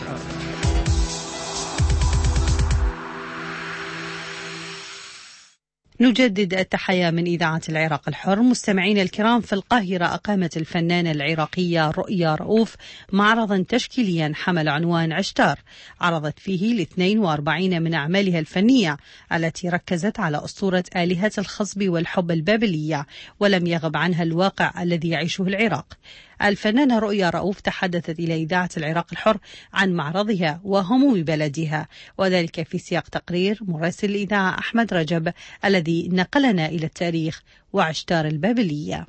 نجدد التحية من إذاعة العراق الحر. مستمعين الكرام، في القاهرة أقامت الفنانة العراقية رؤيا رؤوف معرضا تشكيليا حمل عنوان عشتار، عرضت فيه الاثنين وأربعين من أعمالها الفنية التي ركزت على أسطورة آلهة الخصب والحب البابلية، ولم يغب عنها الواقع الذي يعيشه العراق. الفنانة رؤيا رؤوف تحدثت إلى إذاعة العراق الحر عن معرضها وهموم بلدها، وذلك في سياق تقرير مراسل الإذاعة أحمد رجب الذي نقلنا إلى التاريخ وعشتار البابلية.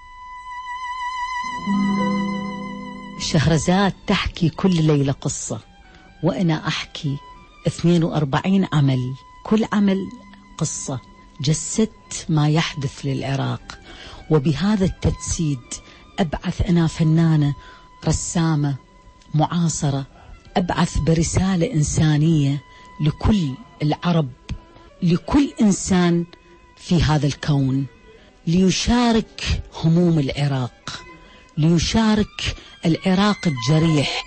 شهرزاد تحكي كل ليلة قصة، وأنا أحكي اثنين وأربعين عمل، كل عمل قصة جسدت ما يحدث للعراق. وبهذا التجسيد أبعث أنا فنانة رسامة معاصرة، أبعث برسالة إنسانية لكل العرب، لكل إنسان في هذا الكون، ليشارك هموم العراق، ليشارك العراق الجريح.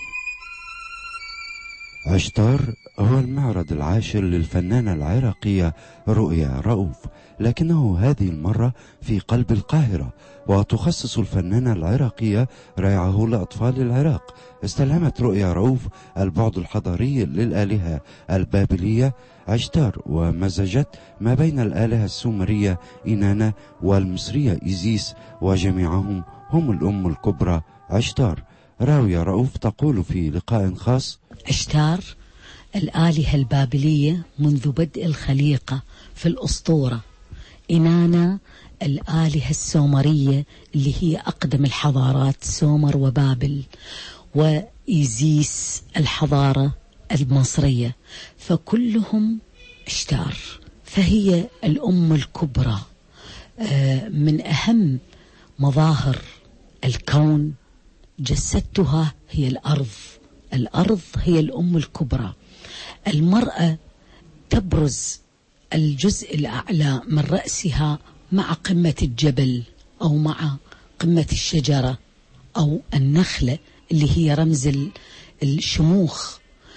عشتار هو المعرض العاشر للفنانة العراقية رؤيا رؤوف، لكنه هذه المرة في قلب القاهرة، وتخصص الفنانة العراقية ريعه لأطفال العراق. استلهمت رؤيا رؤوف البعد الحضاري للآلهة البابلية عشتار، ومزجت ما بين الآلهة السومرية إنانا والمصرية إيزيس، وجميعهم هم الأم الكبرى عشتار. راوية رؤوف تقول في لقاء خاص: عشتار الآلهة البابلية منذ بدء الخليقة في الأسطورة، إنانا الآلهة السومرية اللي هي أقدم الحضارات، سومر وبابل، وإيزيس الحضارة المصرية، فكلهم عشتار، فهي الأم الكبرى. من أهم مظاهر الكون جسدتها هي الأرض، الأرض هي الأم الكبرى. المرأة تبرز الجزء الأعلى من رأسها مع قمة الجبل أو مع قمة الشجرة أو النخلة اللي هي رمز الشموخ،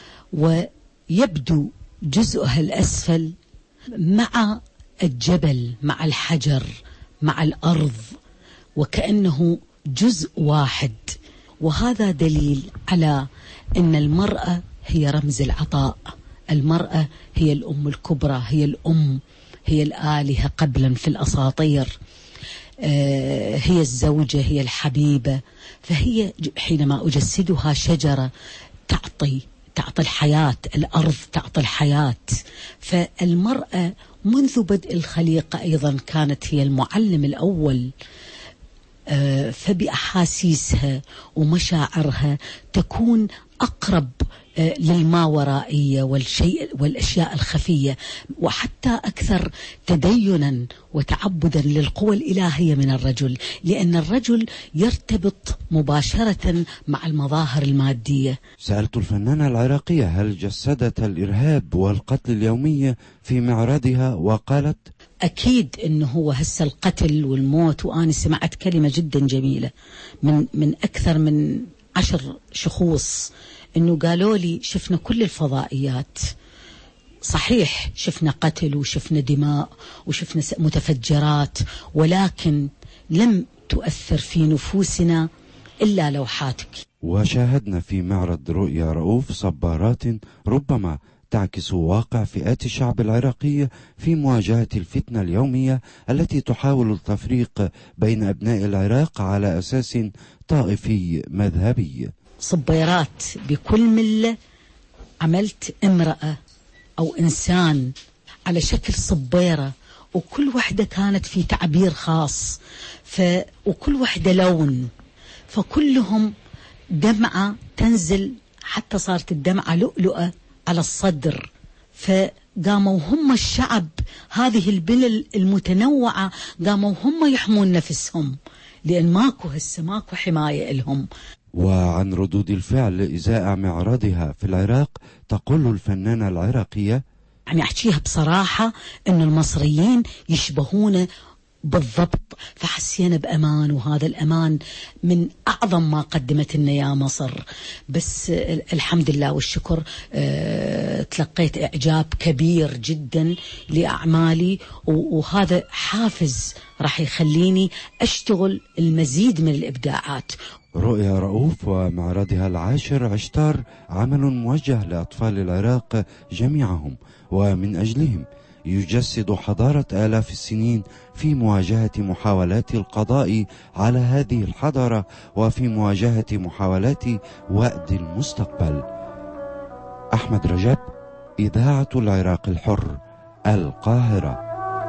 ويبدو جزءها الأسفل مع الجبل، مع الحجر، مع الأرض، وكأنه جزء واحد. وهذا دليل على أن المرأة هي رمز العطاء، المرأة هي الأم الكبرى، هي الأم، هي الآلهة قبلا في الأساطير، هي الزوجة، هي الحبيبة. فهي حينما أجسدها شجرة تعطي تعطي الحياة، الأرض تعطي الحياة. فالمرأة منذ بدء الخليقة أيضا كانت هي المعلم الأول، فبأحاسيسها ومشاعرها تكون أقرب للماورائية والشيء والأشياء الخفية، وحتى أكثر تدينا وتعبدا للقوى الإلهية من الرجل، لأن الرجل يرتبط مباشرة مع المظاهر المادية. سألت الفنانة العراقية هل جسدت الإرهاب والقتل اليومي في معرضها، وقالت: أكيد إنه هو هسه القتل والموت. وأنا سمعت كلمة جدا جميلة من من أكثر من عشر شخوص، إنه قالوا لي شفنا كل الفضائيات، صحيح شفنا قتل وشفنا دماء وشفنا متفجرات، ولكن لم تؤثر في نفوسنا إلا لوحاتك. وشاهدنا في معرض رؤيا رؤوف صبارات ربما تعكس واقع فئات الشعب العراقي في مواجهة الفتنة اليومية التي تحاول التفريق بين أبناء العراق على أساس طائفي مذهبي. صبيرات بكل ملة، عملت امرأة أو إنسان على شكل صبيرة، وكل واحدة كانت في تعبير خاص، ف... وكل واحدة لون، فكلهم دمعة تنزل، حتى صارت الدمعة لؤلؤة على الصدر. فقاموا هم الشعب، هذه البلل المتنوعة، قاموا هم يحمون نفسهم، لأن ماكو هسه ماكو حماية لهم. وعن ردود الفعل إزاء معرضها في العراق تقول الفنانة العراقية: يعني أحكيها بصراحة إنه المصريين يشبهون بالضبط، فحسينا بأمان، وهذا الأمان من أعظم ما قدمت لنا يا مصر. بس الحمد لله والشكر أه تلقيت إعجاب كبير جدا لأعمالي، وهذا حافز راح يخليني أشتغل المزيد من الإبداعات. رؤيا رؤوف ومعرضها العاشر عشتار عمل موجه لأطفال العراق جميعهم ومن أجلهم، يجسد حضارة آلاف السنين في مواجهة محاولات القضاء على هذه الحضارة وفي مواجهة محاولات وأد المستقبل. أحمد رجب، إذاعة العراق الحر، القاهرة.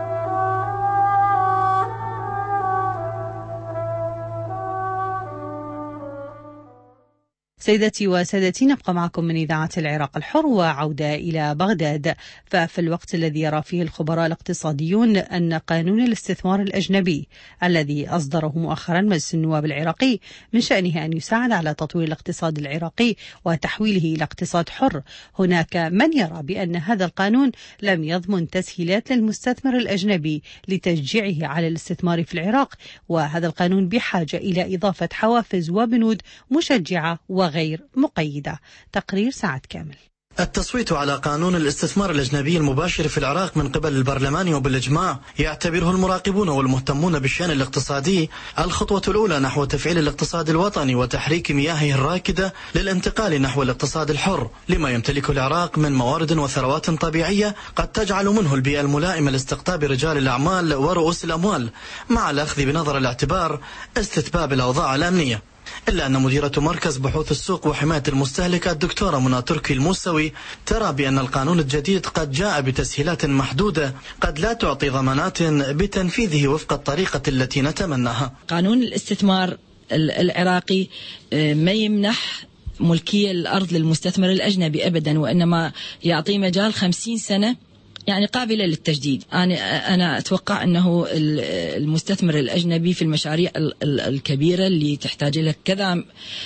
سيدتي وسادتي، نبقى معكم من إذاعة العراق الحر وعودة إلى بغداد. ففي الوقت الذي يرى فيه الخبراء الاقتصاديون أن قانون الاستثمار الأجنبي الذي أصدره مؤخرا مجلس النواب العراقي من شأنه أن يساعد على تطوير الاقتصاد العراقي وتحويله إلى اقتصاد حر، هناك من يرى بأن هذا القانون لم يضمن تسهيلات للمستثمر الأجنبي لتشجيعه على الاستثمار في العراق، وهذا القانون بحاجة إلى إضافة حوافز وبنود مشجعة وغير غير مقيدة. تقرير سعد كامل. التصويت على قانون الاستثمار الأجنبي المباشر في العراق من قبل البرلمان وبالإجماع يعتبره المراقبون والمهتمون بالشأن الاقتصادي الخطوة الأولى نحو تفعيل الاقتصاد الوطني وتحريك مياهه الراكدة للانتقال نحو الاقتصاد الحر لما يمتلكه العراق من موارد وثروات طبيعية قد تجعل منه البيئة الملائمة لاستقطاب رجال الأعمال ورؤوس الأموال، مع الأخذ بنظر الاعتبار استتباب الأوضاع الأمنية. إلا أن مديرة مركز بحوث السوق وحماية المستهلك الدكتورة منى تركي الموسوي ترى بأن القانون الجديد قد جاء بتسهيلات محدودة قد لا تعطي ضمانات بتنفيذه وفق الطريقة التي نتمناها. قانون الاستثمار العراقي ما يمنح ملكية الأرض للمستثمر الأجنبي أبدا، وإنما يعطي مجال خمسين سنة يعني قابلة للتجديد. أنا أنا أتوقع أنه المستثمر الأجنبي في المشاريع الكبيرة اللي تحتاج لك كذا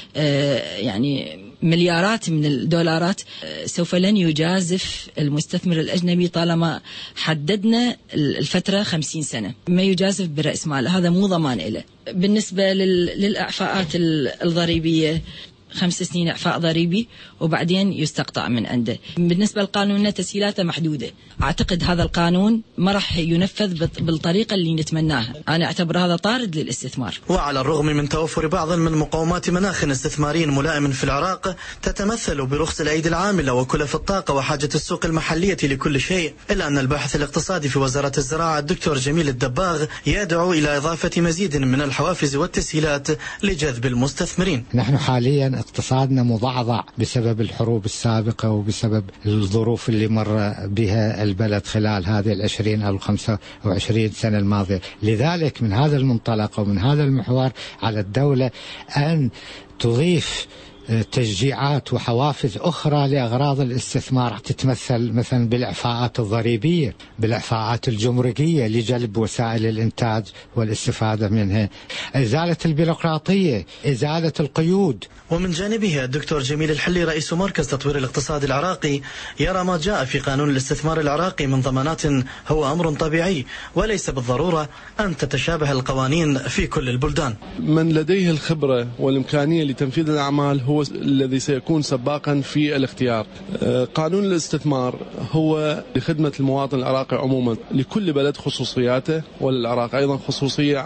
يعني مليارات من الدولارات سوف لن يجازف المستثمر الأجنبي طالما حددنا الفترة خمسين سنة، ما يجازف برأس مال، هذا مو ضمان له. بالنسبة للإعفاءات الضريبية خمس سنين إعفاء ضريبي وبعدين يستقطع من عنده. بالنسبة للقانون تسهيلاته محدودة، أعتقد هذا القانون ما راح ينفذ بالطريقة اللي نتمناها. أنا أعتبر هذا طارد للاستثمار. وعلى الرغم من توفر بعض من مقومات مناخ استثماري ملائم في العراق تتمثل برخص الأيدي العاملة وكلف الطاقة وحاجة السوق المحلية لكل شيء، إلا أن الباحث الاقتصادي في وزارة الزراعة الدكتور جميل الدباغ يدعو إلى إضافة مزيد من الحوافز والتسهيلات لجذب المستثمرين. نحن حاليا اقتصادنا مضعضع بسبب الحروب السابقة وبسبب الظروف اللي مر بها البلد خلال هذه العشرين أو الخمسة وعشرين سنة الماضية. لذلك من هذا المنطلق ومن هذا المحور على الدولة أن تضيف تشجيعات وحوافز أخرى لأغراض الاستثمار، تتمثل مثلا بالإعفاءات الضريبية، بالإعفاءات الجمركية لجلب وسائل الإنتاج والاستفادة منها، إزالة البيروقراطية، إزالة القيود. ومن جانبه الدكتور جميل الحلي رئيس مركز تطوير الاقتصاد العراقي يرى ما جاء في قانون الاستثمار العراقي من ضمانات هو أمر طبيعي وليس بالضرورة أن تتشابه القوانين في كل البلدان. من لديه الخبرة والإمكانية لتنفيذ الأعمال هو الذي سيكون سباقا في الاختيار. قانون الاستثمار هو لخدمة المواطن العراقي عموما، لكل بلد خصوصياته، وللعراق أيضا خصوصية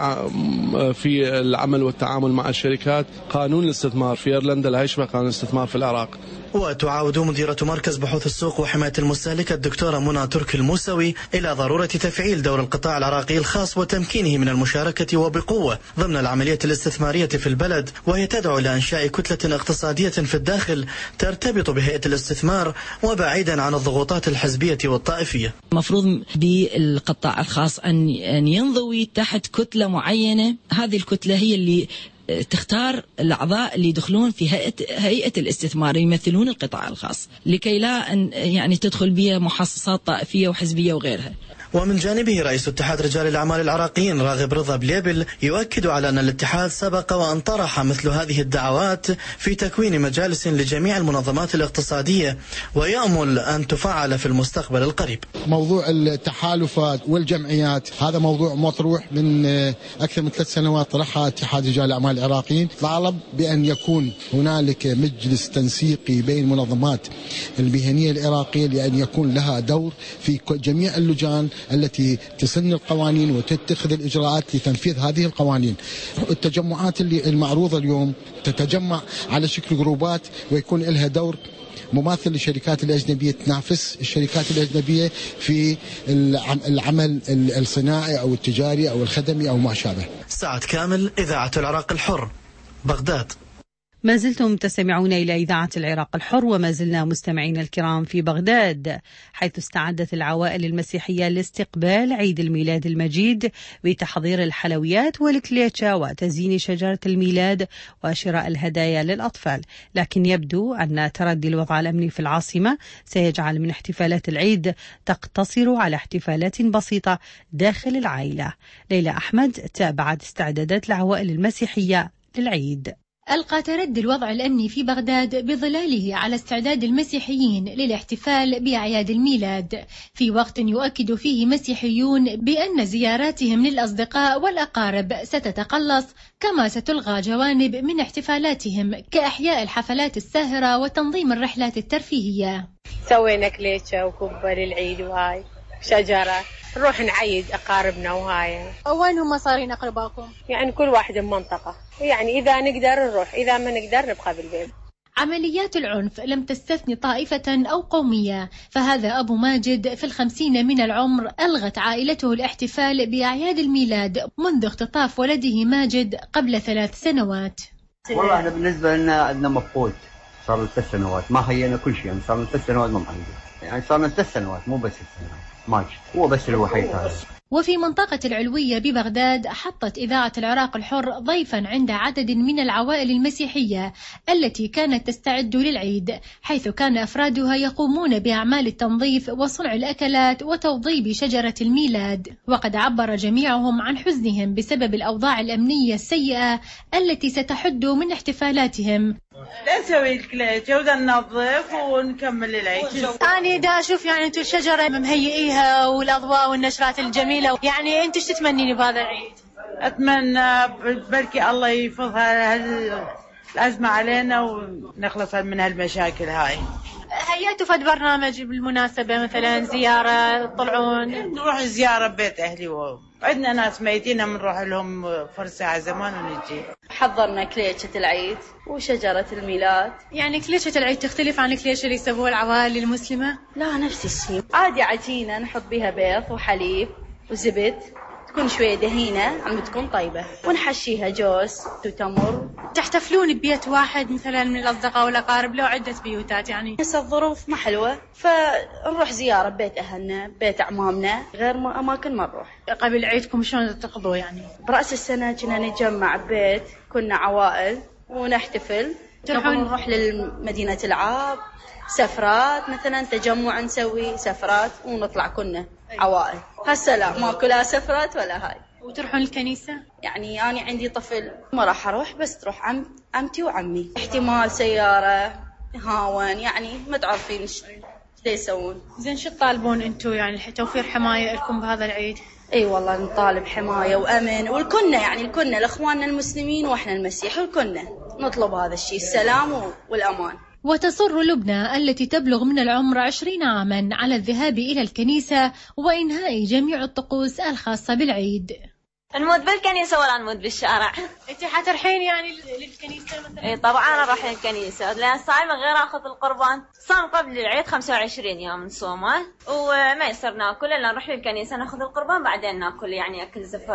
في العمل والتعامل مع الشركات. قانون الاستثمار في ايرلندا لا يشبه قانون الاستثمار في العراق. وتعاود مديرة مركز بحوث السوق وحماية المستهلك الدكتورة منى تركي الموسوي إلى ضرورة تفعيل دور القطاع العراقي الخاص وتمكينه من المشاركة وبقوة ضمن العملية الاستثمارية في البلد، وهي تدعو إلى إنشاء كتلة اقتصادية في الداخل ترتبط بهيئة الاستثمار وبعيدا عن الضغوطات الحزبية والطائفية. مفروض بالقطاع الخاص أن ينضوي تحت كتلة معينة، هذه الكتلة هي اللي تختار الأعضاء اللي يدخلون في هيئة, هيئة الاستثمار يمثلون القطاع الخاص، لكي لا أن يعني تدخل بها محصصات طائفية وحزبية وغيرها. ومن جانبه رئيس اتحاد رجال الأعمال العراقيين راغب رضا بليبل يؤكد على أن الاتحاد سبق وأن طرح مثل هذه الدعوات في تكوين مجالس لجميع المنظمات الاقتصادية ويأمل أن تفعل في المستقبل القريب. موضوع التحالفات والجمعيات هذا موضوع مطروح من أكثر من ثلاث سنوات، طرحها اتحاد رجال الأعمال العراقيين، طالب بأن يكون هنالك مجلس تنسيقي بين المنظمات المهنية العراقية لأن يكون لها دور في جميع اللجان التي تسن القوانين وتتخذ الإجراءات لتنفيذ هذه القوانين. التجمعات اللي المعروضة اليوم تتجمع على شكل جروبات ويكون لها دور مماثل للشركات الأجنبية، تنافس الشركات الأجنبية في العمل الصناعي أو التجاري أو الخدمي أو ما شابه. سعد كامل، إذاعة العراق الحر، بغداد. ما زلتم تستمعون إلى إذاعة العراق الحر، وما زلنا مستمعين الكرام في بغداد، حيث استعدت العوائل المسيحية لاستقبال عيد الميلاد المجيد بتحضير الحلويات والكليتشا وتزيين شجرة الميلاد وشراء الهدايا للأطفال. لكن يبدو أن تردي الوضع الأمني في العاصمة سيجعل من احتفالات العيد تقتصر على احتفالات بسيطة داخل العائلة. ليلى أحمد تابعت استعدادات العوائل المسيحية للعيد. ألقى تردي الوضع الأمني في بغداد بظلاله على استعداد المسيحيين للاحتفال بأعياد الميلاد، في وقت يؤكد فيه مسيحيون بأن زياراتهم للأصدقاء والأقارب ستتقلص، كما ستلغى جوانب من احتفالاتهم كإحياء الحفلات الساهرة وتنظيم الرحلات الترفيهية. سوينا كليتشا وكبة للعيد وهاي شجرة، نروح نعيد أقاربنا وهاي. وين هم صارين أقرباكم؟ يعني كل واحد بمنطقة، يعني إذا نقدر نروح، إذا ما نقدر نبقى بالبيت. عمليات العنف لم تستثني طائفة أو قومية، فهذا أبو ماجد في الخمسين من العمر ألغت عائلته الاحتفال بأعياد الميلاد منذ اختطاف ولده ماجد قبل ثلاث سنوات. والله أنا بالنسبة لنا عندنا مفقود، صار له ثلاث سنوات ما خينا كل شيء، يعني صار له ثلاث سنوات ما معنا، يعني صار له ثلاث سنوات مو بس ثلاث سنوات ماجد هو بس الوحيد هذا. وفي منطقة العلوية ببغداد حطت إذاعة العراق الحر ضيفا عند عدد من العوائل المسيحية التي كانت تستعد للعيد، حيث كان أفرادها يقومون بأعمال التنظيف وصنع الأكلات وتوضيب شجرة الميلاد. وقد عبر جميعهم عن حزنهم بسبب الأوضاع الأمنية السيئة التي ستحد من احتفالاتهم. لا نسوي الكليتشا ودا ننظف ونكمل العيد. أنا دا أشوف يعني أنتم الشجرة مهيئيها والأضواء والنشرات الجميلة، يعني أنت ايش تتمنيني بهذا العيد؟ أتمنى بركي الله يفضها الأزمة علينا ونخلص من هالمشاكل هاي. هيئتوا فد برنامج بالمناسبة مثلا زيارة تطلعون؟ نروح زيارة ببيت أهلي وعندنا ناس ميتين بنروح لهم فرصة على زمان ونجي. حضرنا كليتشة العيد وشجرة الميلاد. يعني كليتشة العيد تختلف عن الكليتشة اللي يسووها العوائل المسلمة؟ لا نفس الشيء، عادي عجينة نحط بها بيض وحليب وزبد، تكون شوية دهينة عم بتكون طيبة، ونحشيها جوز وتمر. تحتفلون ببيت واحد مثلا من الأصدقاء والأقارب لو عدة بيوتات؟ يعني هسه الظروف ما حلوة فنروح زيارة بيت أهلنا بيت أعمامنا، غير ما أماكن ما نروح. قبل عيدكم شلون تقضوا يعني؟ برأس السنة كنا نتجمع ببيت، كنا عوائل ونحتفل، تروحون نروح لمدينة العاب سفرات مثلا، تجمع نسوي سفرات ونطلع كنا عوائل. هسه لا ماكو لا سفرات ولا هاي. وتروحون الكنيسة؟ يعني أنا عندي طفل ما راح أروح، بس تروح عم عمتي وعمي، احتمال سيارة هاون، يعني ما تعرفين ايش يسوون. زين شو تطالبون انتم يعني توفير حماية لكم بهذا العيد؟ اي والله نطالب حماية وأمن، والكنا يعني الكنا لإخواننا المسلمين وإحنا المسيح، والكنا نطلب هذا الشيء، السلام والأمان. وتصر لبنى التي تبلغ من العمر عشرين عاما على الذهاب إلى الكنيسة وإنهاء جميع الطقوس الخاصة بالعيد. نموت بالكنيسة ولا نموت بالشارع؟ انت حترحين يعني للكنيسة مثلا؟ اي طبعا انا رايحة الكنيسة لان صايمة غير اخذ القربان، صام قبل العيد خمسة وعشرين يوم نصومه وما يصير ناكل الا نروح للكنيسة ناخذ القربان بعدين ناكل يعني اكل زفر.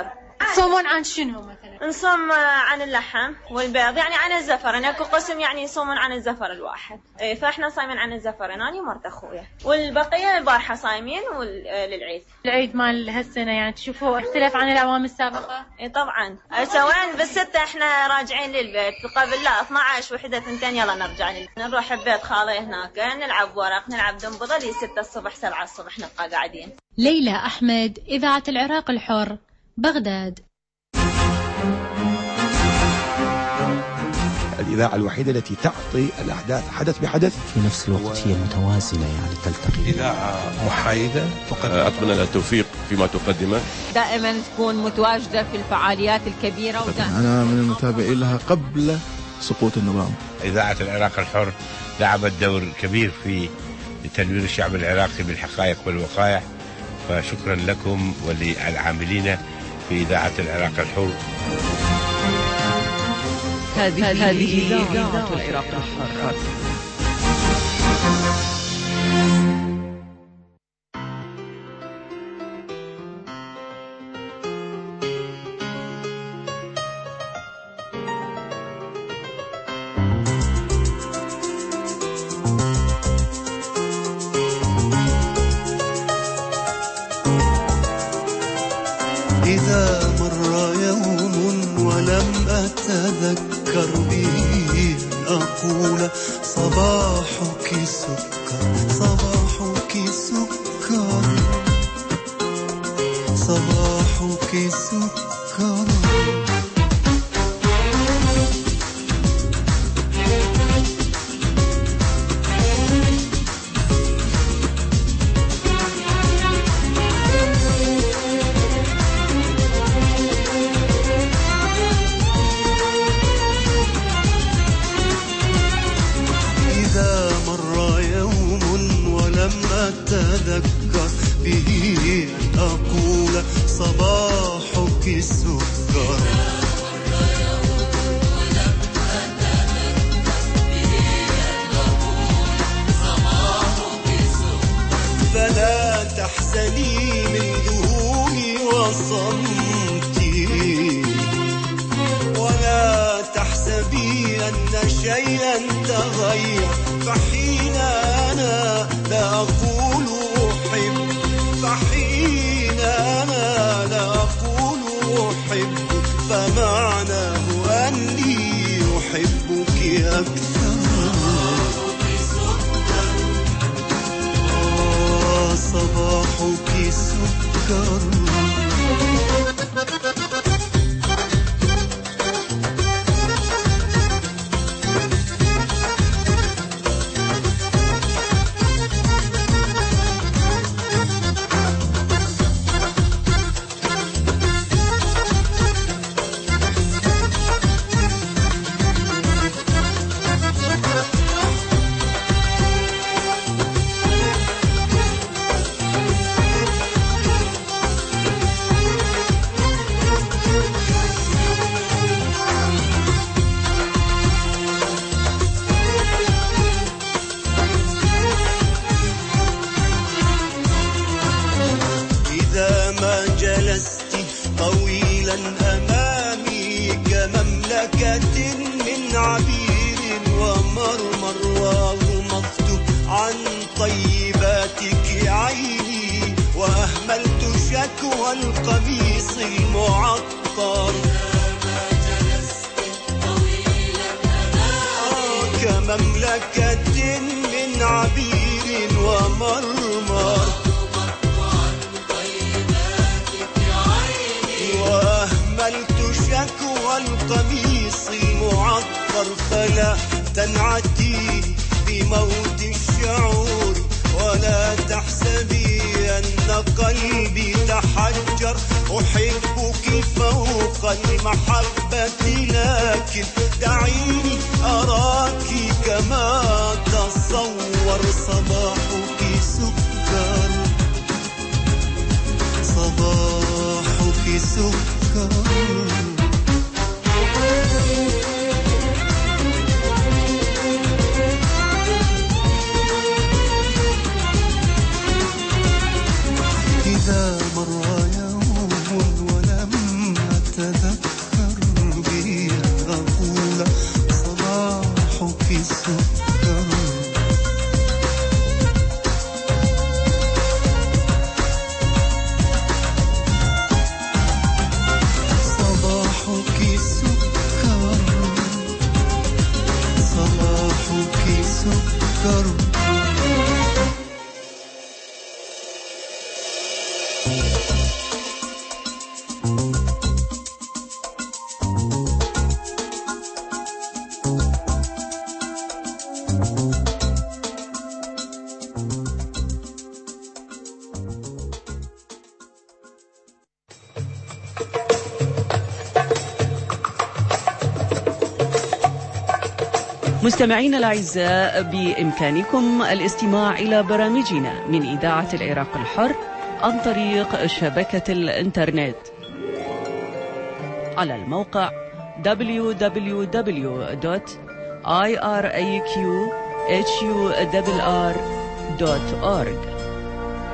تصومون عن شنو مثلا؟ نصوم عن اللحم والبيض، يعني عن الزفر، يعني اكو قسم يعني يصومون عن الزفر الواحد، اي فاحنا صايمين عن الزفر انا ومرت اخويا، والبقيه البارحه صايمين للعيد. العيد مال هالسنه يعني تشوفوه اختلف عن الاعوام السابقه؟ اي طبعا، سواء بالستة احنا راجعين للبيت، قبل لا اثنعش وحده ثنتين يلا نرجع للبيت، نروح ببيت خالي هناك نلعب ورق، نلعب دنبضه لي ستة الصبح سبعة الصبح نبقى قاعدين. ليلى أحمد، إذاعة العراق الحر، بغداد. الإذاعة الوحيدة التي تعطي الأحداث حدث بحدث، في نفس الوقت هي متوازنة يعني تلتقي. إذاعة محايدة، أتمنى لها التوفيق فيما تقدمه، دائما تكون متواجدة في الفعاليات الكبيرة. أنا من المتابعين لها قبل سقوط النظام. إذاعة العراق الحر لعبت دور كبير في تنوير الشعب العراقي بالحقائق والوقائع، فشكرا لكم وللعاملين في إذاعة العراق الحر. هذه إذاعة العراق الحر. إذا مر يوم ولم أتذكر به أقول صباحك سكر، صباحك سكر، صباحك سكر. أتذكر به أقول صباحك سكر. فلا تحزني من ذهولي وصمتي، ولا تحسبي أن شيئا تغير، فحين أنا لا أقول أحب، فحين أنا لا أقول أحب، فمعناه أني أحبك أكثر. آه صباحك سكر. من عبير ومرمر وغمضت عن طيباتك عيني، وأهملت شكوى القميص المعطر. كمملكة من عبير ومرمر وأهملت شكوى القميص المعطر. فلا تنعتي بموت الشعور، ولا تحسبي أن قلبي تحجر. أحبك فوق المحبة، لكن دعيني أراك كما تصور. صباحك سكر، صباحك سكر. إذا مر يوم ولم مستمعينا الأعزاء، بإمكانكم الاستماع إلى برامجنا من إذاعة العراق الحر عن طريق شبكة الإنترنت على الموقع دبليو دبليو دبليو دوت آي آر إيه كيو إتش يو آر آر دوت أورج.